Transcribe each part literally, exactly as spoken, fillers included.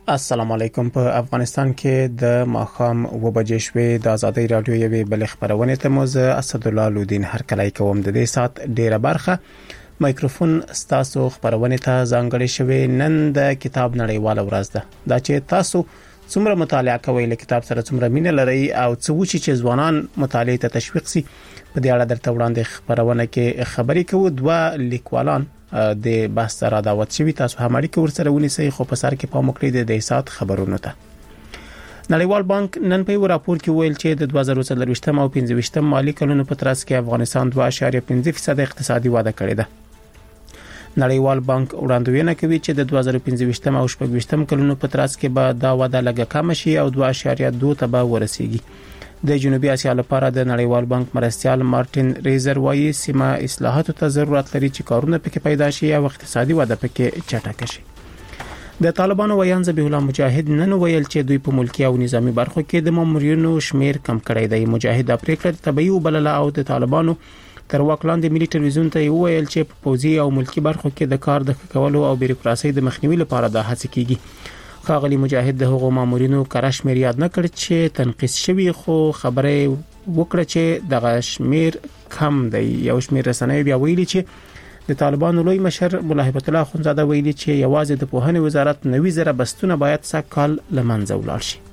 السلام علیکم. په افغانستان کې د ماخام و بجې شوې د ازادي رادیو یوې بل خبرونه ته موزه اسد الله لودین هر کله کوم د دې سات ډیره برخه مایکروفون ستاسو خبرونه ته ځانګړې شوې. نن د کتاب نړیواله ورځ ده. دا چې تاسو څومره مطالعه کوئ، له کتاب سره څومره مینه لرئ او څه وچی چې ځوانان مطالعه ته تشویق سي، په دې اړه درته وړاندې خبرونه کې خبرې کوو. دوه لیکوالان د بحث سره دعوت شوی، تاسو هم اړیکه ورسره ونیسئ. خو په سر کې پام وکړئ د سات خبرونو ته. نړیوال بانک نن په راپور کې ویل چې د دوه زره څلرويشتم او پنځه مالي کلونو په ترڅ کې افغانستان دوه اعشاریه پنځه فیصد اقتصادي وده کړې ده. نړیوال بانک وړاندوینه کوي چې د دوه زره پنځه او شپږ کلونو په ترڅ کې به دا وده لږه کم شي او دوه اعشاریه دوه ته به ورسیږي. د جنوبي اسیا لپاره د نړیوال بانک مرستيال مارټین ریزر وايي سیمه اصلاحاتو ته ضرورت لري چې کارونه پکې پیدا شي او اقتصادي وده پکې چټک شي. د طالبانو ویان ذبیح الله مجاهد نن ویل چې دوی په ملکی او نظامی برخو کې د مامورینو شمیر کم کړی دی. مجاهد پریکړه طبيعي وبلله او د طالبانو تر واک لاندې ملي ټلویزیون ته ویل چې په پوزي او ملکی برخو کې د کار د کولو او بیروکراسي د مخنیوي لپاره د هڅې کیږي. خاغلی مجاهد د هغو مامورینو کرش میر یاد نه کړ چې تنقیس شوی، خو خبره وکړه چې د شمیر کم دی. یو شمیر رسنۍ بیا ویلي چې د طالبانو لوی مشر مولا هیبت الله اخونزاده ویلي چې یوازې د پوهنې وزارت نوي زره بستونه باید سکهال لمنځه ولاړ شي.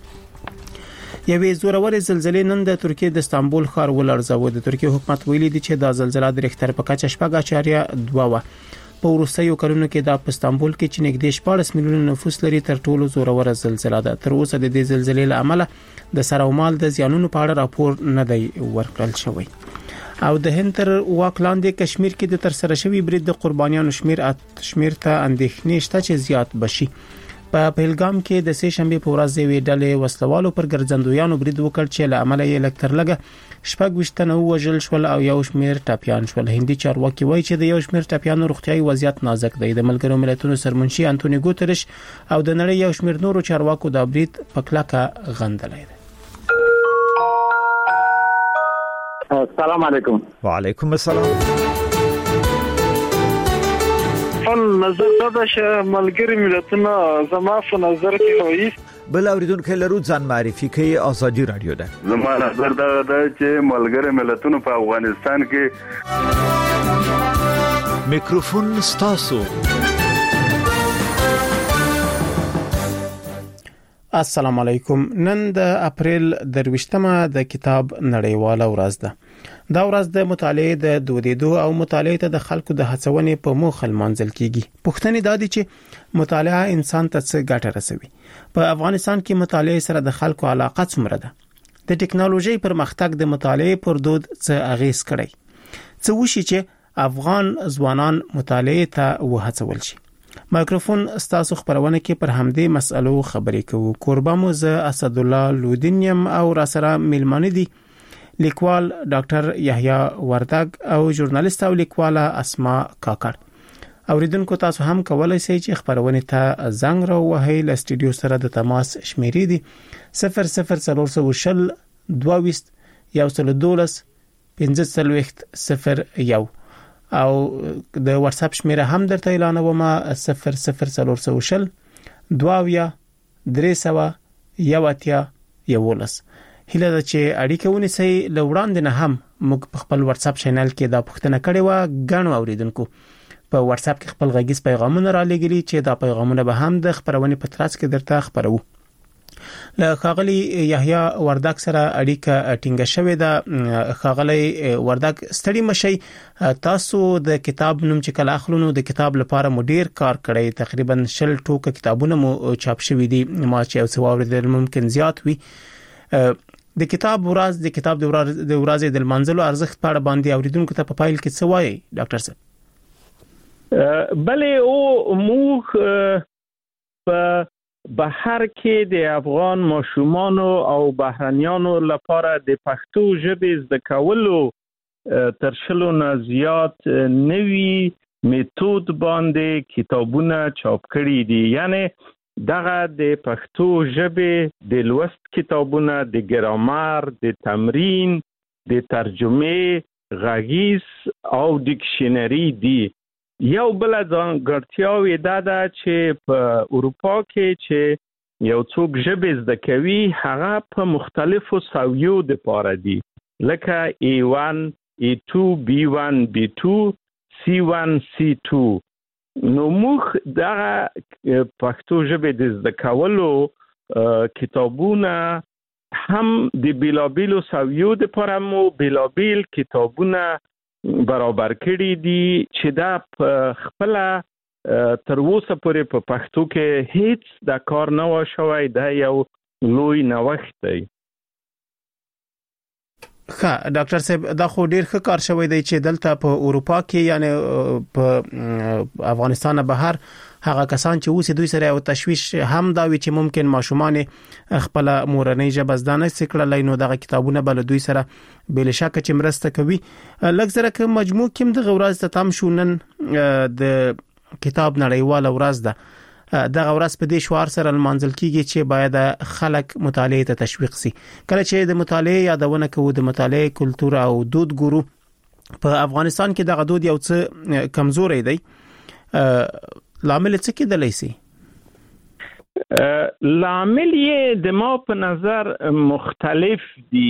یوې زورورې زلزلې نن د ترکیه د استانبول ښار ولړزاوه. د ترکیه حکومت ویلي دی چې د زلزلې د ریختر په کچه شپږ اعشاریه دوه و. په وروستیو کلونو کې د استانبول کې چې نږدې شپږ میلیون نفوس لري تر ټولو زوروره زلزلہ ده. تر اوسه د دې زلزلې له امله د سر او مال د زیانونو په اړه راپور نه دی ورکړل شوی. او د هند تر واک لاندې کشمیر کې د تر سره شوی برید د قربانیانو شمیر شمیر ته اندېښنې شته چې زیات بشي. په پهلګام کې د سه شنبه په ورځ یوې ډلې وسلوالو پر ګرځندویانو برید وکړ چې له عمله یې لکتر لګه شپږ وشتنه وژل شول او یو شمیر ټاپیان شول. هندي چارواکي وایي چې د یو شمیر ټاپیانو روغتيایي وضعیت نازک دی. د ملګرو ملتونو سرمنشي انټونی ګوتریش او د نړۍ یو شمیر نورو چارواکو د برید په کلکه غندلای دی. السلام علیکم. وعلیکم السلام. فن نظر دا چې ملګری ملتونه زما په نظر کې وایي بل اوریدونکو لرو ځان معرفي کوي. ازادي رادیو ده. زما نظر دا ده چې ملګری ملتونه په افغانستان کې میکروفون ستاسو. السلام علیکم. نن د اپریل درويشتمه د کتاب نړیواله ورځ ده. دا ورځ د مطالعې د دودیدو او مطالعې ته د خلکو د هڅونې په موخه لمانځل کیږي. پوښتنې دا دي چې مطالعه انسان ته څه ګټه رسوي. په افغانستان کې مطالعې سره د خلکو علاقه څومره ده؟ د ټکنالوژي پرمختګ د مطالعې پر دود څه اغیز کړی؟ څه وشي چې افغان ځوانان مطالعې ته وهڅول شي؟ مایکروفون ستاسو خبرونه کې پر همدې مسألو خبرې کوو. کوربه مو زه اسد الله لودین یم او را سره ملمانه دي لیکوال ډاکټر یحیی وردګ او ژورنالیست او لیکواله اسما کاکړ. اوریدونکو تاسو هم کولای شئ چې خبرونه ته زنګ راوهئ. له سټډیو سره د تماس شمیرې دي صفر صفر څلور شل دوه یو سل دولس پنځه څلوېښت صفر یو او د واتس اپ شمیره هم درته اعلانوم صفر صفر څلور شل دوه درې سوه یو اتیا یولس. هله دا چې اړیکه ونیسئ. له وړاندې نه هم موږ په خپل واتس اپ چینل کې دا پوښتنه کړې و. غنو اوریدونکو په واتس اپ کې خپل غږیز پیغامونه را لګیلي چې دا پیغامونه به هم د خبرونې په ترڅ کې درته خبرو. له خاغلی یحیی وردګ سره اړیکه ټینګه شوې ده. خاغلی وردګ ستړي مشي. تاسو د کتاب نوم چې کله اخلونو د کتاب لپاره مو ډیر کار کړی. تقریبا شل ټوکه کتابونه مو چاپ شوي دي. ما چې او څو اوریدل ممکن زیات وي. د کتاب ورځ د کتاب د ورځې د منځلو ارزښت په اړه باندې اوریدونکو ته په پایل کې څه وایي ډاکټر صاحب؟ بلې او موږ په بهر کې د افغان ماشومانو او بهرنیانو لپاره د پښتو ژبې زده کولو تر شلو نه زیات نوي میتود باندې کتابونه چاپ کړي دي. یعنی دغه د پښتو ژبې د لوست کتابونه، د ګرامر، د تمرین، د ترجمه، غږیز او ډکشنری دي. یو بل ځانګړتیاوې دا ده چې په اروپا کې چې یو څوک ژبه زده کوي هغه په مختلفو ساویو د پاره دي لکه ای ون ای تو بی ون بی تو سی ون سی تو. نو موږ دغه پښتو ژبه د زده کولو کتابونه هم د بیلابیلو ساویو د پاره مو بیلابیل کتابونه برابر کړي دي چې دا په خپل تر اوسه پورې په پښتو کې هیڅ دا کار نه و شوی. دا یو لوی نوښت دی. ښه ډاکټر صاحب دا خو ډیر ښه کار شوی دی چې دلته په اروپا کې یعنی په افغانستان بهر هغه کسان چې اوس دوی سره یو تشویش هم دا وی چې ممکن ماشومان خپل مورنۍ ژبه زده نه سکړلای نو دغه کتابونه بل دوی سره بل شک چې مرسته کوي. لږ زره کوم مجموع کوم د غورز ته تام شونن د کتاب نړیواله ورځ ده دغه ورځ په دې شوار سره منځل کیږي چې باید خلک مطالعه ته تشویق سي. کله چې د مطالعه یادونه کوو د مطالعه کلتور او دود ګورو په افغانستان کې دغه دود یو څه کمزوري دی. لامل څه کېدلی سي؟ لامل یې د ما په نظر مختلف دي.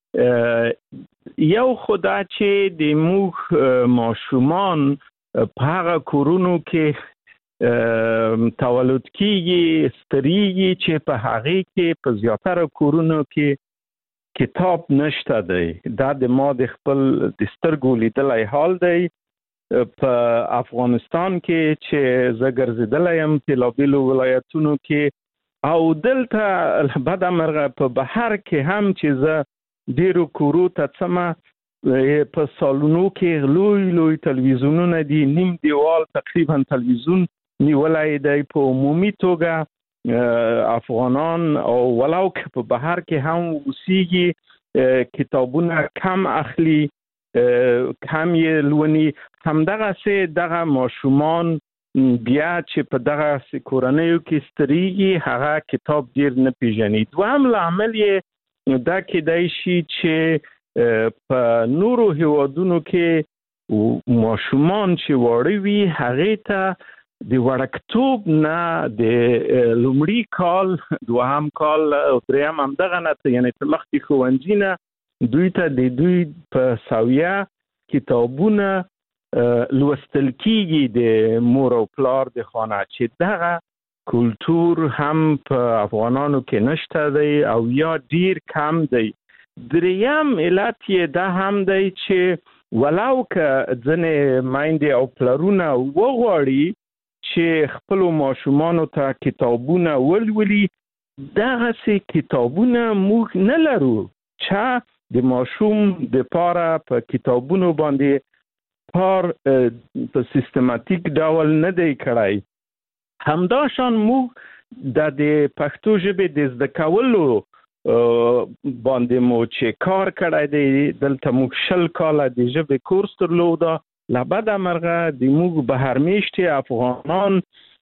یو خدا چې د موږ ماشومان په هغه کورونو کې تولد کیږي ستریږي چې په هغه کې په زیاتره کورونو کې کتاب نشته دی. دا د ما د خپل د سترګو لیدلای حال دی. په افغانستان کې چې زه ګرځېدلی یم بیلابیلو ولایتونو کې او دلته بد مرغه په بهر کې هم چې زه ډیرو کورو ته څمه په سالونو کې لوی لوی تلویزیونونه دي، نیم دیوال تقریبا تلویزیون نیولای دی. په عمومي توګه افغانان او ولو که په بهر کې هم اوسېږي کتابونه کم اخلي، کم یې لونی. همدغه سه دغه ماشومان بیا چې په دغه کورنیو کې ستریږي هغه کتاب ډیر نه پیژني. دوهم لامل یې دا کېدای شي چې په نورو هیوادونو کې ماشومان چې واړه وي هغه ته د وړکتوب نه د لومړي کال دوهم کال او دریم هم دغه نه یعنی تر مخکې ښوونځي نه دوی ته د دوی په ساویه کتابونه لوستل کیږي د مور او پلار د خانه، چې دغه کلتور هم په افغانانو کې نشته دی او یا ډیر کم دی. دریم علت یې دا هم دی چې ولو که ځنې میندې او پلرونه وغواړي چې خپلو ماشومانو ته کتابونه ولولي، دغسې کتابونه موږ نه لرو چې د ماشوم د پاره په کتابونو باندې کار په سیستماتیک ډول نه دی کړی. همداشان موږ د پښتو ژبې د زده کولو باندې مو چې کار کړی دی. دلته موږ شل کاله د ژبې کورس درلوده. له بده مرغه د موږ بهرمیشتې افغانان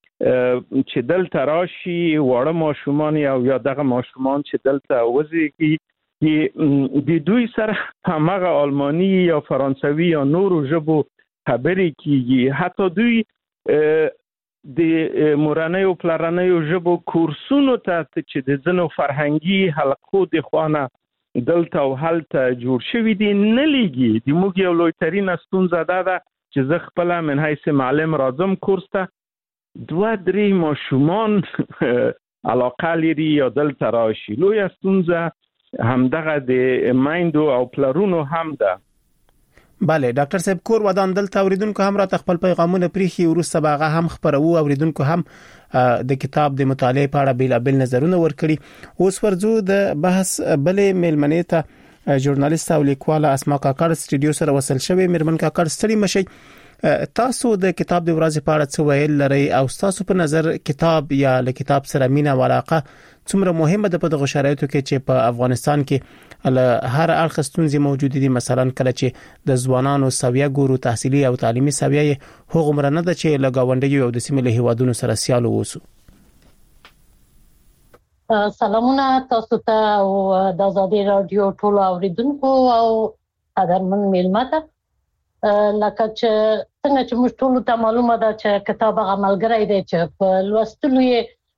چې دلته راشي واړه ماشومان او یا دغه ماشومان چې دلته وزیږي د دوی سره همغه آلماني یا فرانسوي یا نورو ژبو خبرې کیږي. حتی دوی د مورنیو پلرنیو ژبو کورسونو ته چې د ځینو فرهنګي حلقو د خوانه دلته او هلته جوړ شوي دي نه لیږي. د موږ یو لوی ترینه ستونزه دا ده چې زه خپله من حیث معلم راځم کورس ته، دوه درې ماشومان علاقه لري یا دلته راشي. لویه ستونزه همدغه د میندو او پلرونو هم ده. بله ډاکټر صاحب کور ودان دلته اوریدونکو هم را خپل پیغامونه پریخي ورسته باغه هم خبرو اوریدونکو هم د کتاب د مطالعه په اړه بیلابل نظرونه ورکړي. اوس ورځو د بحث بلې ملمنې ته ژورنالیست او لیکواله اسماء کاکړ سټډیو سره وصل شوی. میرمن کاکړ ستړي مشي، تاسو د کتاب د ورځې په اړه څه ویل لري او تاسو په نظر کتاب یا له کتاب سره مینه او علاقه څومره مهمه ده په دغه شرایطو کې چې په افغانستان کې له هر اړخ ستونزې موجود دي؟ مثلا کله چې د ځوانانو سویه ګورو تحصیلي او تعلیمي سویه هغه مرنه ده چې له گاونډیو او د سیمې له هیوادونو سره سیال ووسو. سلامونه تاسو ته او د آزادي رادیو ټول اوریدونکو او قدرمن میلمه. لکه چې څنګه چې موږ ټول ته معلومه ده چې کتاب هغه ملګری دی چې په لوستلو یې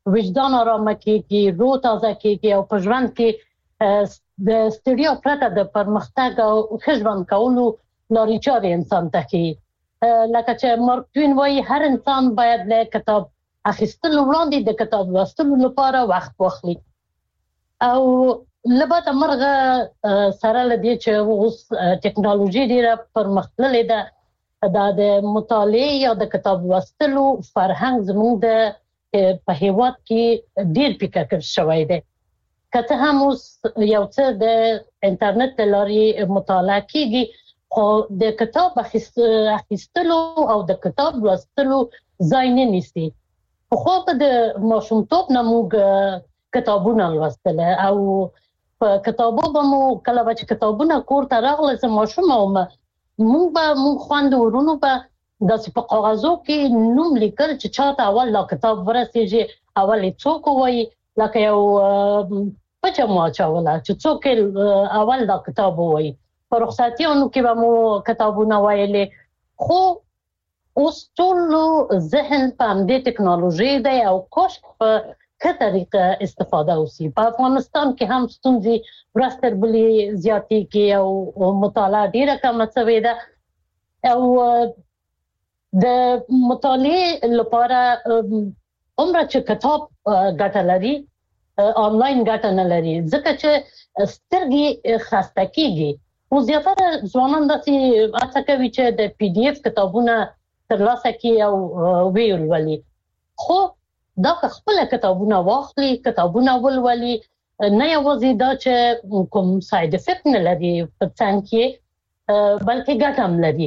وجدان آرام کیږي، روح تازه کیږي او په ژوند کې د ستړیا پرته د پرمختګ او ښه ژوند کولو لارې چارې انسان ته کوي. لکه چې مارک توین وایي هر انسان باید له کتاب اخیستلو وړاندې د کتاب لوستلو لپاره وخت واخلي. او لباته مرغه سره لدی چې اوس ټکنالوژي ډیره پرمختللې ده، دا د مطالعه یا د کتاب لوستلو فرهنګ زموږ د په هیواد کې ډیر پیکه شوی دی. کته هم اوس یو څه د انټرنیټ لارې مطالعه کیږي، خو د کتاب اخیستلو او د کتاب لوستلو ځای نه نیسي. خو په د ماشومتوب نه موږ کتابونه لوستل او په کتابو به مو کله چې کتابونه کور ته راغله چې ماشوم او موږ به موږ خوند ورونو به د په کاغذو کې نوم لیکل چې چاته اول لا کتاب ورسېږي، اول څوک وایي لکه یو پچه مو اچوله چې څوک اول دا کتاب وایي. په رخصتیانو کې به مو کتابونه وایلې. خو اوس ټول ذهن په همدې ټکنالوژي دی او کوش په ښه طریقه استفاده وشي. په افغانستان کې هم ستونزې ورځ تر بلې زیاتېږي او مطالعه ډیره کمه شوې ده. او د مطالعې لپاره عمره چې کتاب ګټه لري آنلاین ګټه نه لري، ځکه چې سترګې خسته کیږي. او زیاتره ځوانان داسې هڅه کوي چې د پی ډي اف کتابونه ترلاسه کړي او ویې ولولي. خو دا خپل کتابونه واخلي، کتابونه ولولي، نه یوازې دا چې کوم ساید افیکټ نه لري په څنګ کې بلکې ګټه هم لري.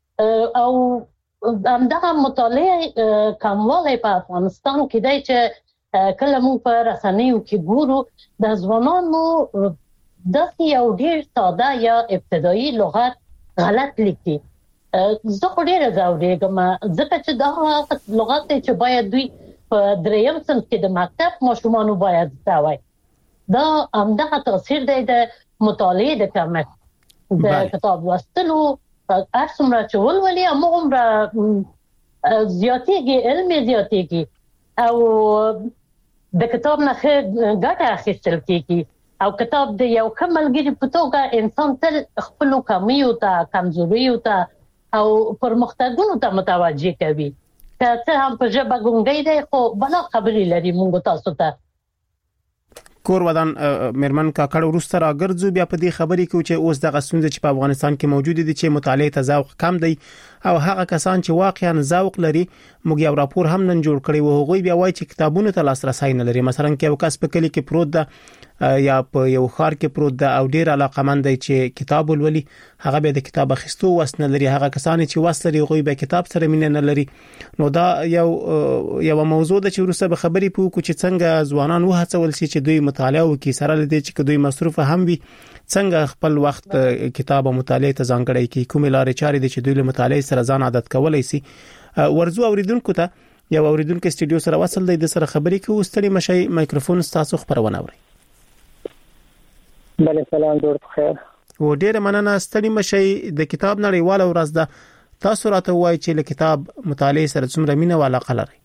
او همدغه مطالعه کموالی په افغانستان کې دی چې کله موږ په رسنیو کې ګورو د ځوانانو داسې یو ډیر ساده یا ابتدایي لغت غلط لیکي. زه خو ډیره ځورېږم ځکه چې دا لغت دی چې باید دوی په دریم صنف کې د مکتب ماشومانو باید زده وای. دا همدغه تاثیر دی د مطالعې د کمښت. د کتاب لوستلو هر څومره چې ولولي هماغومره زیاتېږي، علم یې زیاتېږي او د کتاب نه ښه ګټه اخیستل کېږي. او کتاب د یو ښه ملګري په توګه انسان تل خپلو کمیو ته، کمزوریو ته او پرمختګونو ته متوجه کوي. که څه هم په ژبه ګونګی دی خو بلا خبرې لري موږ تاسو ته. کور ودان مرمن کاکړ وروسته راګرځو بیا په دې خبرې کې چې اوس دغه ستونزې چې په افغانستان کې موجود دي چې مطالعه ته ذوق کم دی او هغه کسان چې واقعا ذوق لري، موږ یو راپور هم نن جوړ کړی و، هغوی بیا وایي چې کتابونو ته لاسرسي نه لري. مثلا کې یو کس په کلی کې پروت ده یا په یو خار کې پروت ده او ډیر علاقمند دی چې کتاب ولولي، هغه به د کتاب اخیستو وس نه لري. هغه کسان چې وس لري هغوی به کتاب سره مینه نه لري. نو دا یو یو موضوع ده چې وروسته به خبرې پوکو چې څنګه ځوانان وهڅول شي چې دوی مطالعه وکړي، سره لدی چې دوی مصروف هم وي، څنګه خپل وخت کتاب او مطالعه ته ځانګړی کړي، کومې لارې چارې دي چې دوی له مطالعه سره ځان عادت کولای شي. ورزو اوریدونکو ته یو اوریدونکو استډیو سره وصل دی، د سره خبرې کوي. ستړي مشي، مایکروفون تاسو خبرونه اوري. بله سلام، جوړ بخیر. و ډیره مننه. ستړي مشي، د کتاب نړیواله ورځ ده، تاسو راته وایي چې له کتاب مطالعه سره څومره مینه او علاقه لرئ؟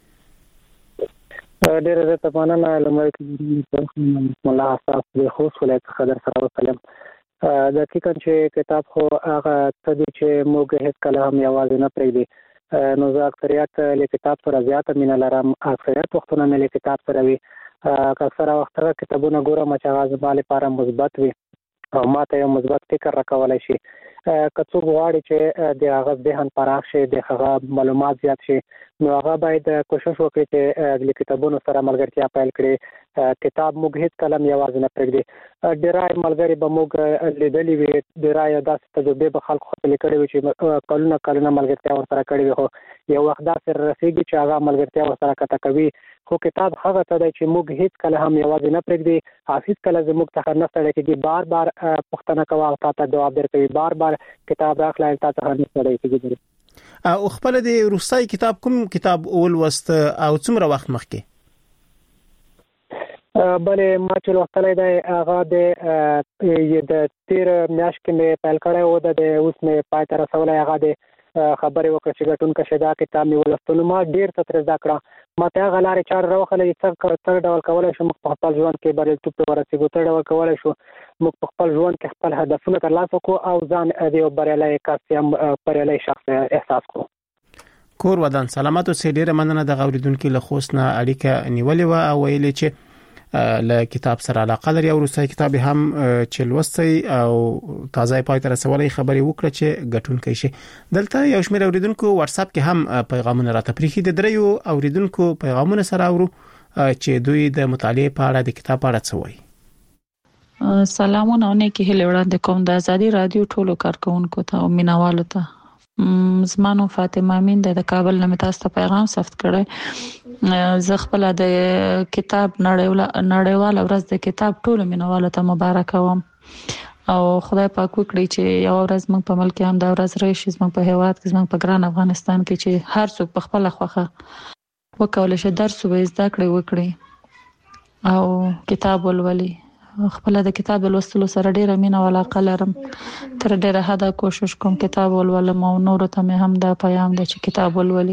ډیره زه مننه. لمړی مولا حساس د خوست ولایت څخه در سره وسلم. دقیقاً چې کتاب خو هغه څه دی چې موږ هیڅ کله هم یوازې نه پرېږدي. نو زه اکثریت له کتاب سره زیاته مینه لرم، اکثریت وختونه مې له کتاب سره وي. اکثره وختونه کتابونه ګورم چې هغه زما لپاره مثبت وي او ماته یو مثبت فکر راکولای شي. که څوک غواړي چې د هغه ذهن پراخ شي، د هغه معلومات زیات شي، نو هغه باید کوشش وکړي چې د کتابونو سره ملګرتیا پیل کړي. کتاب موږ هیڅ کله یوازې نه پرېږدي. ډېرای ملګري به موږ لیدلي وي، ډېرای داسې تجربې به خلکو خپلې کړې وي چې کلونه کلونه ملګرتیا ورسره کړې وي، خو یو وخت داسې رسېږي چې هغه ملګرتیا ورسره قطع کوي. خو کتاب هغه څه دی چې موږ هیڅ کله هم یوازې نه پرېږدي، هیڅ کله زموږ څخه نه ستړی کېږي. بار بار پوښتنه کوه او تا ته جواب درکوي، بار بار کتاب راخلای تا څخه نه ستړی کېږي. او خپل د روسي کتاب کوم کتاب ولوست او څومره وخت مخکې؟ بلې ما چې لوستلی دی هغه د د تیر میاشت کې مې پیل کړی و، د اوس مې پای ته رسولی. هغه د خبرې وکړه چې ګټونکي شه دا کتاب مې ولوستو. نو ما ډېر څه ترې زده کړه. ما ته هغه لارې چارې راوښودلې چې څنګه څه ډول کولی شو موږ په خپل ژوند کې بریالیتوب ته ورسېږو، څه ډول کولی شو موږ په خپل ژوند کې خپل هدفونه ترلاسه کړو او ځان د یو بریالی کس یا بریالی شخص احساس کړو. کور ودان سلامت اوسې. ډیره مننه د اوریدونکو له خوست نه اړیکه نیولې و او ویلې چې له کتاب سره علاقه لري او روسي کتاب هم چې لوستي او تازه پای ته رسولې خبري وکړه چې ګټونکي شي. دلته یو شمېر اوریدونکو واتس اپ کې هم پیغامونه راته پریخي د دریو اوریدونکو پیغامونه سره اورو چې دوی د مطالعه په اړه د کتاب په اړه څه وایي. سلامونه او نیکی هیله وړاندې کوم د ازادي رادیو ټولو کارکونکو ته او مینوالو ته. زمانو فاطمه امین د کابل نه تاسو ته پیغام ثبت کړی. زه خپل د کتاب نړیوال ورځ د کتاب ټولو مینوالو ته مبارک وم او خدای پاک وکړي چې یو ورځ موږ په ملک هم دا ورځ راشي زموږ په هیواد کې زموږ په ګران افغانستان کې چې هر څوک په خپل خوخه وکولای شي درس وزده کړي وکړي او کتاب ولولي. خپل د کتاب لوستلو سره ډیره مینه او علاقه لرم. تر ډیره حده کوشش کوم کتاب ولولم او نور ته مې هم دا پیغام دی چې کتاب ولولي.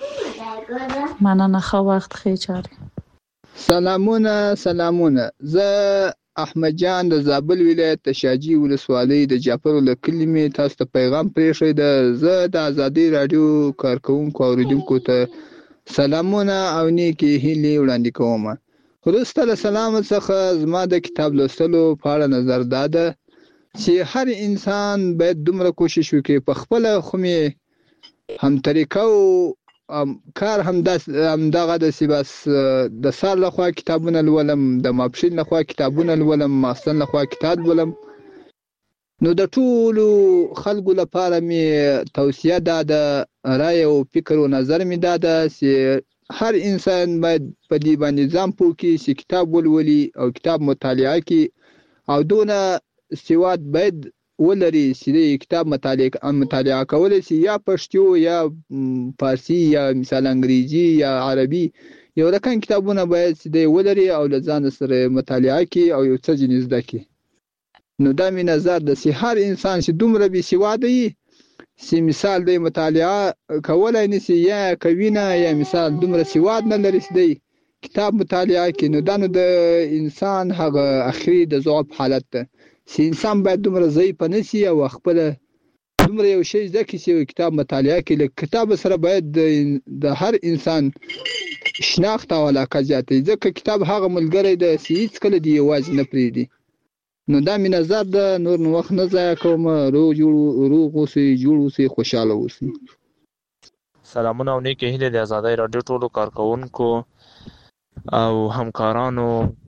مننه، خو وخت ښه چاري. سلامونه سلامونه. زه احمد جان د زابل ولایت د شاجي ولسوالۍ د جعفر له کلمې تاسو ته پیغام پرېښی دی. زه د ازادي رادیو کارکونکو او اوریدونکو ته سلامونه او نیکی هیلې وړاندې کوم. وروسته له سلام څخه زما د کتاب لوستلو په اړه نظر دا ده چې هر انسان باید دومره کوشش وکړي په خپله خو مې هم طریقه او کار همدغه داسې بس د سهار لخوا کتابونه لولم، د ماپښین لخوا کتابونه لولم، ماخستن لخوا کتاب لولم. نو د ټولو خلکو لپاره مې توصیه دا ده، رای او فکر او نظر مې دا ده چې هر انسان باید په دې باندې ځان پوه کړي چې کتاب ولولي او کتاب مطالعه کړي او دونه سواد باید ولري چې د کتاب مطالعه مطالعه کولی شي، یا پښتو یا فارسی یا مثلا انګریزي یا عربي، یو رقم کتابونه باید چې دی ولري او له ځان سره مطالعه کړي او یو څه ځینې زده کړي. نو دا مې نظر ده چې هر انسان چې دومره بې سواده وي چې مثال دی مطالعه کولای نشي یا کوي نه، یا مثال دومره سواد نه لري چې دی کتاب مطالعه کوي، نو دا نو د انسان هغه اخري د ضعف حالت ده چې انسان باید دومره ضعیف نه شي او خپل دومره یو شی زده کړي چې کتاب مطالعه کوي. له کتاب سره باید د هر انسان شناخت او علاقه زیاته، ځکه کتاب هغه ملګری دی چې هیڅ کله دی یوازې نه پرېږدي. نو دا مې نظر ده، نور نو وخت نه ضایع کوم. روغ جوړ روغ اوسئ، جوړ اوسئ، خوشاله اوسئ. سلامونه او نیکې هیلې د ازادۍ راډیو ټولو کارکونکو او همکارانو.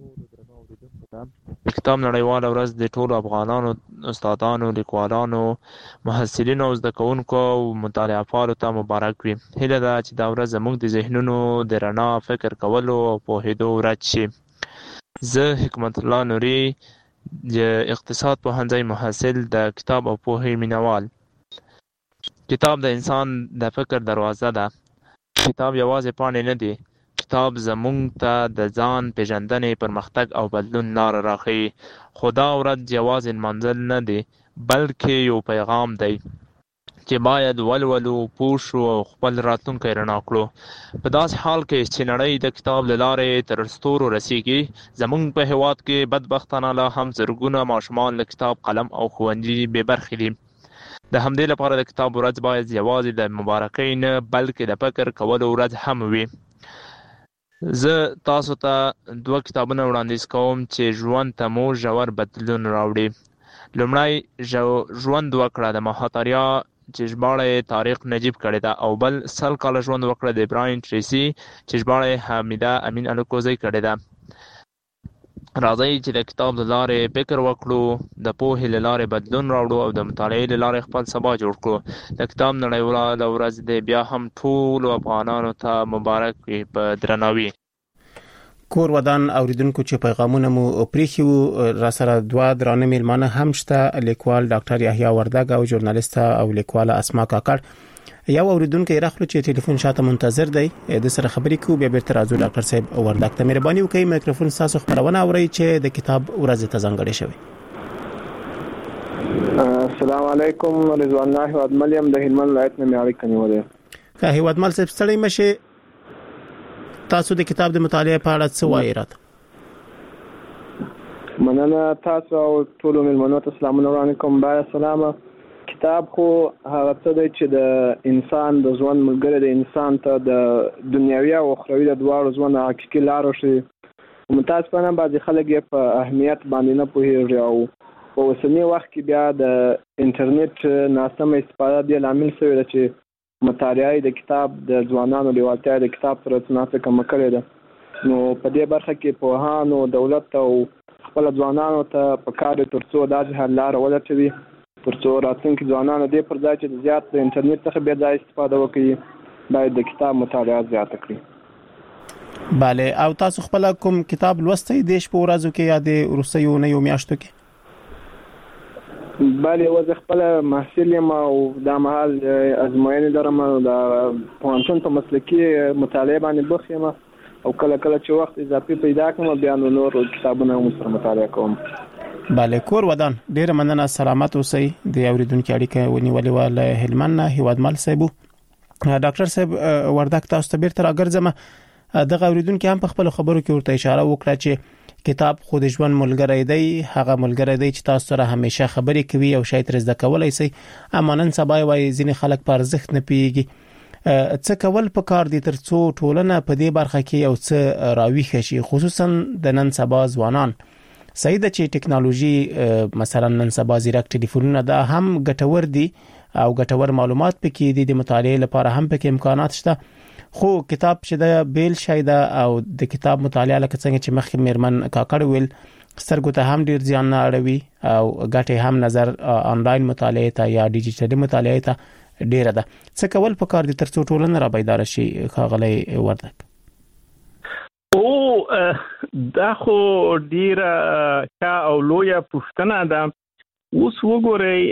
کتاب نړیواله ورځ د ټولو افغانانو استادانو، لیکوالانو، محصلینو او زده کوونکو او مطالعه‌پالو ته مبارک وي. هیله ده چې دا ورځ زموږ د ذهنونو د رڼا فکر کولو او پوهېدو ورځ شي. زه حکمت الله نوري د اقتصاد پوهنځي محصل، د کتاب او پوهې مینوال. کتاب د انسان د فکر دروازه ده. کتاب یوازې پاڼې نه دی، کتاب زموږ ته د ځان پیژندنې، پرمختګ او بدلون لار راښيي. خو دا ورځ یوازې نمانځل نه دی بلکې یو پیغام دی چې باید ولولو، پوه شو او خپل راتلونکی رڼا کړو. په داسې حال کې چې نړۍ د کتاب له لارې تر ستورو رسیږي، زموږ په هېواد کې بدبختانه لا هم زرګونه ماشومان له کتاب، قلم او ښوونځي بې برخې دي. د همدې لپاره د کتاب ورځ باید یوازې د مبارکۍ نه بلکې د فکر کولو ورځ هم وي. زه تاسو ته دوه کتابونه وړاندیز کوم چې ژوند ته مو ژور بدلون راوړي. لومړی ژوند وکړه د مهاتاریا چې ژباړه یې طارق نجیب کړې ده، او بل سل کاله ژوند وکړه د براین ټریسي چې ژباړه یې حمیده امین الکوزی کړې ده. راځئ چې د کتاب له لارې فکر وکړو، د پوهې له لارې بدلون راوړو او د مطالعې له لارې خپل سبا جوړ کړو. د کتاب نړیواله ورځ دی، بیا هم ټولو افغانانو ته مبارک وي. په درناوي. کور ودان اوریدونکو چې پیغامونه مو پریخي وو، را سره دوه درانه میلمانه هم شته، لیکوال ډاکټر یحیی وردګ او ژورنالیست او لیکواله اسما کاکړ. یو اوریدونکو راخلو چې ټلیفون شاته منتظر دی، د سره خبرې کوو، بیا بیرته راځو. ډاکټر صاحب وردګ ته مهرباني وکړئ میکروفون تاسو خبرونه اورئ چې د کتاب ورځ ته ځانګړې شوی. السلام علیکم، رضوان الله هیوادمل یم د هلمند ولایت نه معیاري کنیولې. که هیوادمل صاحب ستړي مشه، تاسو د کتاب د مطالعه په اړه څه وایي راته؟ مننه تاسو او ټول ملمنو ته سلامونه وړاندې کوم. باید سلامه. کتاب خو هغه څه دی چې د انسان د ژوند ملګری د انسان ته د دنیوي او اخروي د دواړو ژوند حقیقي لارو شي. متاسفانه بعضې خلک یې په اهمیت باندې نه پوهېږي او په اوسني وخت کې بیا د انټرنیټ ناسمه استفاده دې لامل شوی ده چې مطالعه د کتاب د ځوانانو لیوالتیا د کتاب سره څه کمه کړې ده. نو په دې برخه کې پوهانو، دولت او خپل ځوانانو ته پکار دی تر څو داسې حل لاره ولټوي تر څو راتلونکي ځوانانو دې پر ځای چې زیات د انټرنیټ څخه بې ځایه استفاده وکړي باید د کتاب مطالعه زیاته کړي. بله، او تاسو خپل کوم کتاب لوستی دیش په ورځو کې یا د وروستیو نه یو میاشتو کې؟ بله، اوس خپل محصل یم او دا مهال ازموینې لرم، د پوهنتون په مسلکي مطالعه باندې بوخت یم او کله کله چې وخت اضافي پیدا کړم بیا نو نور کتابونه هم سره مطالعه کوم. بله، کور ودان ډیره مننه، سلامت اوسئ. د اوریدونکو اړیکه ونیولې ول هلمند نه هیوادمل صاحب. ډاکټر صاحب وردک تاسو ته بیرته راګرځم. دغه اوریدونکو هم په خپل خبرو کې ورته اشاره وکړه چې کتاب خود ژوند ملګری دی، هغه ملګری دی چې تاسو سره همیشه خبرې کوي او شاید رزده کولای شي. اما نن سبا وایي ځینې خلک په ارزښت نه پیږي. څه کول پکار دي ترڅو ټولنه په دې برخه کې یو څه راویښ شي، خصوصا د نن سبا ځوانان. صحیح ده چې ټکنالوژي مثلا نن سبا زیرک ټلیفونونه دا هم ګټور دي او ګټور معلومات پکې دي، د مطالعه لپاره هم پکې امکانات شته، خو کتاب چې دا بیل شي دا او د کتاب مطالعه لکه څنګه چې مخکې میرمن کاکړ ویل سترګو ته هم ډیر ځان نه اړوي او ګټه هم نظر آنلاین مطالعه ته یا ډیجیټل مطالعه ته ډیره ده. څه کول پکار دي ترڅو ټولنه را بیدار شي ښاغلی وردک؟ او دا خو ډیره ښه او لویه پوښتنه ده. اوس وګورئ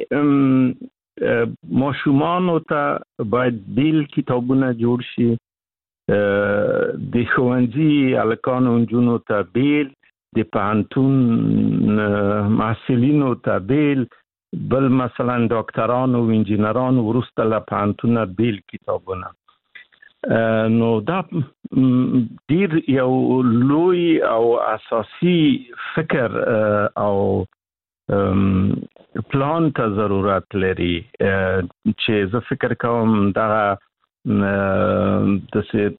ماشومانو ته باید بیل کتابونه جوړ شي، د ښوونځي هلکانو نجونو ته بیل، د پوهنتون محصلینو ته بیل، بل مثلا ډاکټرانو و انجینرانو وروسته له پوهنتونه بیل کتابونه. نو دا ډیر یو لوی او اساسي فکر او پلان ته ضرورت لري چې زه فکر کوم دغه د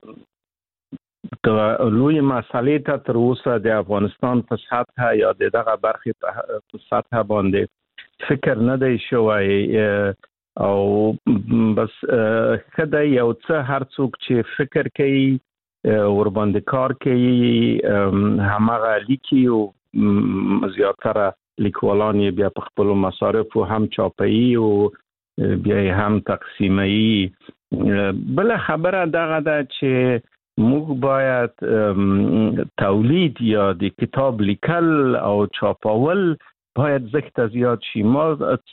لوی مسالې ته تر اوسه د افغانستان په سطح یا د دغه برخې په سطح باندې فکر نه دی شوی او بس خدای یو څه هر څوک چې فکر کوي ور باندې کار کوي همغه لیکي او زیاتره لیکوالان بیا په خپل مصارفو هم چاپي او بیا هم تقسیمي. بل خبره دغه ده چې موږ باید تولید یا د کتاب لیکل او چاپول باید زیات زیات شي. ما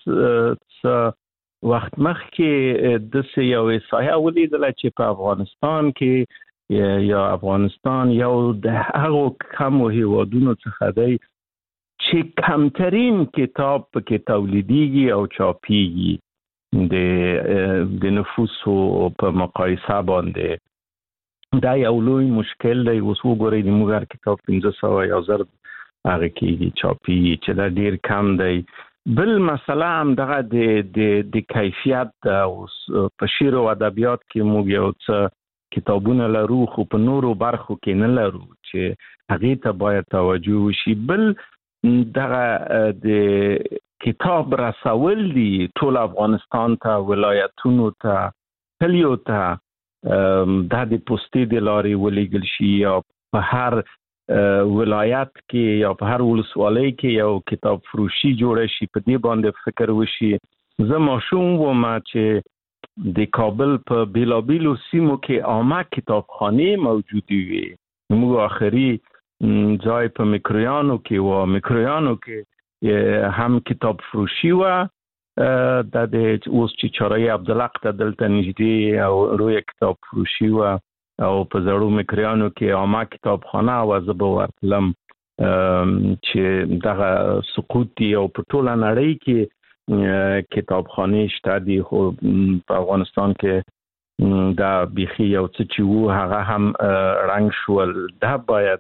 وخت مخکې د یو احصایه ولیدله چې په افغانستان کې یا افغانستان یو د هغو کمو هیوادونو څخه دی چې کمترین کتاب پکې تولیدیږي او چاپیږي د د نفوسو په مقایسه باندې. دا یو لوی مشکل دی. اوس وګورئ د موږ هر کتاب پنځه سوه یا زر هغه کېږي چاپیږي چې دا ډیر کم دی. بل مسله هم دغه د د کیفیت ده. اوس په شعر او ادبیات کې موږ یو څه کتابونه لرو خو په نورو برخو کې نه لرو چې هغې ته باید توجه وشي. بل دغه د کتاب رسول دي ټول افغانستان ته، ولایتونو ته، کلیو ته، دا د پوستې د لارې ولیږل شي یا په هر ولایت کې یا په هر ولسوالۍ کې یو کتاب فروشي جوړه شي. په دې باندې فکر وشي. زه ماشوم وم چې د کابل په بیلابیلو سیمو کې عامه کتابخانې موجودې وي. موږ آخري ځای په میکرویانو کې و. میکرویانو کې هم کتاب فروشي و. دا د اوس چې چارای عبدالحق ته دلته نږدې او روی کتاب فروشي و او په زړو میکریانو کې عامه کتابخانه و. زه به ورتلم چې دغه سقوط دی او په ټوله نړۍ کې کتابخانه شته دي خو په افغانستان کې دا بيخي یو څه چې وو هغه هم رنګ شول. دا باید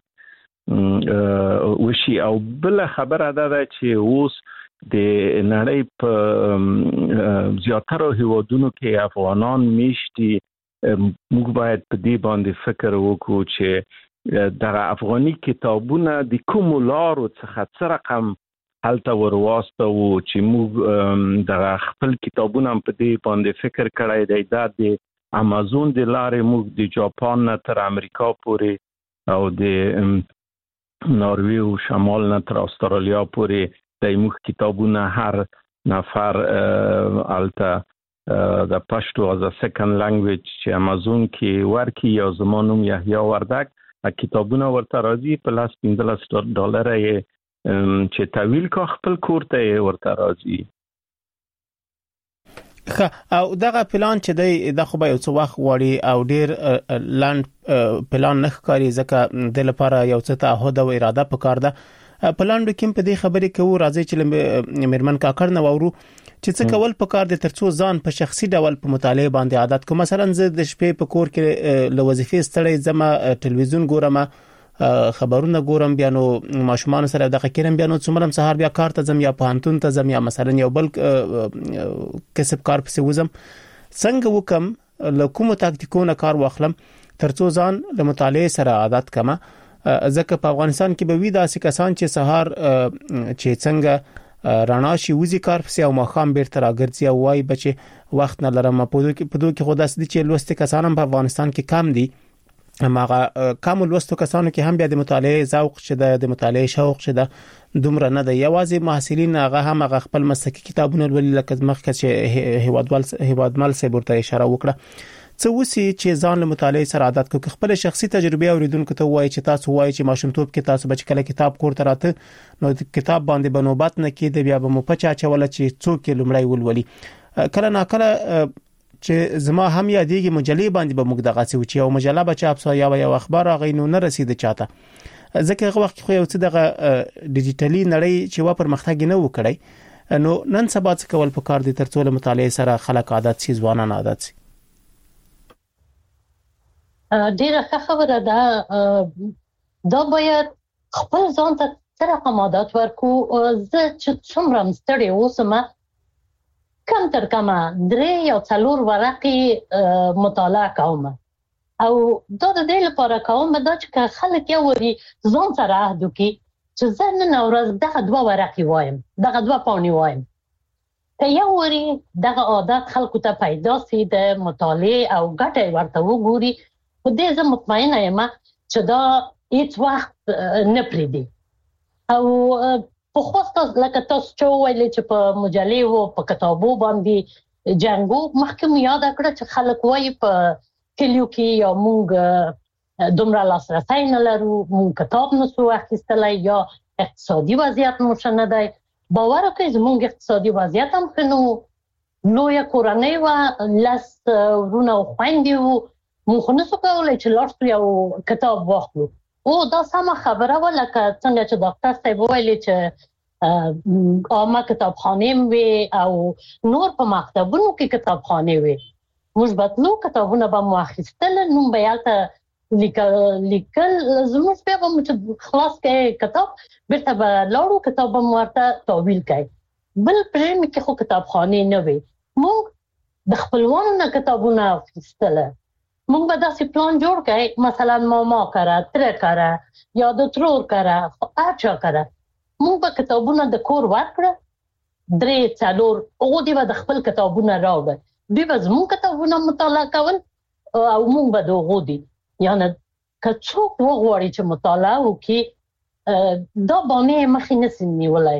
وشي. او بل خبره ده چې اوس د نړۍ په زیاتره هیوادونو کې افغانان میشتي. موږ باید په دې باندې فکر وکړو چې دغه افغاني کتابونه د کوم لارو څخه څه رقم هلته ورواستو چې موږ دغه خپل کتابونه په دې باندې فکر کړی دی. دا د امازون د لارې موږ د جاپان نه تر امریکا پورې او د ناروی او شمال نه تر استرالیا پورې د موږ کتابونه هر نفر الته د پښتو از سکند لنګویج چې امازون کې ورکی یا زمانوم یحیی وردک کتابونه ورته راځي په لاس پنځلس ډالر یې چې تحویل کا خپل کور ته ورته راځي. او دغه پلان چې دی د خو به یو څه وخت غواړي او ډیر لاند پلان نه ښکاري ځکه د لپاره یو څه تعهد او اراده پکار ده. پلان د کوم په دې خبرې کوو راځي چې میرمن کاکړ نه وورو چې څه کول پکار دي ترڅو ځان په شخصي ډول په مطالعه باندې عادت کو. مثلا زه د شپې په کور کې ل وظیفې ستړی زما ټلویزیون ګورم خبرونه ګورم بیا نو ماشومان سره دغه کېرم بیا نو څومره سهار بیا کار ته ځم یا پانتون ته ځم یا مثلا یو بل کسب کار پسې وزم. څنګه وکم له کوم تاکتیکونو کار واخلم ترڅو ځان له مطالعه سره عادت کما. ځکه په افغانستان کې به وی داسې کسان چې سهار چې څنګه رانا شي وزي کار پسې او مخام بیرته راګرځي او وای بچي وخت نه لرم په دوی کې په دوی کې خدای سدي چې لوست کسان په افغانستان کې کم دي. ماغه کوم لوستو کسانو کې هم بیا د مطالعه ذوق شته د مطالعه شوق شته دومره نه دی. یوازې محصلین هغه هم هغه خپل مسلکي کتابونه ولې لکه مخکې چې هیوادوال هیوادمل سه ورته اشاره وکړه. څه وسی چې ځان له مطالعه سره عادت کو خپل شخصي تجربه اوریدونکو ته وایي چې تاسو وایي چې ماشومتوب کې تاسو بچ کله کتاب کور ته راته نو کتاب باندې بنوبات نه کېد بیا به مو پچا چول چې څوک لمړی ولولي. کله نا کله چې زما هم یادېږي مجلې باندې به موږ دغه څه وچی او مجله بچا اپ یا یو اخبار غینو نه رسید چاته ځکه هغه وخت خو یو څه دغه ډیجیټلی نړۍ چې وا پرمختګ نه وکړي نو نن سبا څه کول پکار دي ترڅو له مطالعه سره خلک عادت شي ځوانان عادت شي. ډیره ښه خبره ده. دا باید خپل ځان ته سره عادت ورکو. زه چې څومره مستړی اوسم کم تر کمه درې یا څلور ورقې مطالعه کوم او دا د دې لپاره کوم دا چې خلک یو وری ځان سره عهد وکړي چې زه نن ورځ دغه دوه ورقې وایم دغه دوه پاڼې وایم. که یو وری دغه عادت خلکو ته پیدا سي د مطالعه او ګټه ورته وګوري په دې زه مطمئنه یم چې دا هیڅ وخت نه پریږدي. او په خوسته لکه تاسو چې ویل چې په مجلې او په کتابو باندې جنگو محکم یاد کړ چې خلک وایي په کلیو کې یا مونږ دومره لاسرسي نه لرو مونږ کتاب نسو اخیستلای یا اقتصادي وضعیت مو شنه دی. باور وکړئ زمونږ اقتصادي وضعیت هم خنو لوی کورنۍ و لاس ورونه خويندې وو مونږ نسو کولای چې لاړ یو کتاب واخلو. او دا سم خبره ولکه څنګه چې ډاکټر صاحب ویلي چې عامه کتابخانې وي او نور په مکتبونو کې کتابخانې وي موږ بتلو کتابونه به مو اخیستل نو به یالته لیکل لیکل زموږ په کوم چې خلاص کې کتاب بیرته به لاړو کتاب به مرته تعویل کړي. بل پرېم کې خو کتابخانې نه وي موږ د خپلوانو نه کتابونه اخیستل. مونږ به داسې پلان جوړ کړي مثلا ماما کرا تر کرا یا د ترور کرا اچا کرا مونږ به کتابونه د کور ورکړه درې څلور او دی به د خپل کتابونه راوړل دوی به زموږ کتابونه مطالعه کول او مونږ به دغه دي یعنی که څوک وغواړي چې مطالعه وکړي دا باندې مخې نه نیولای.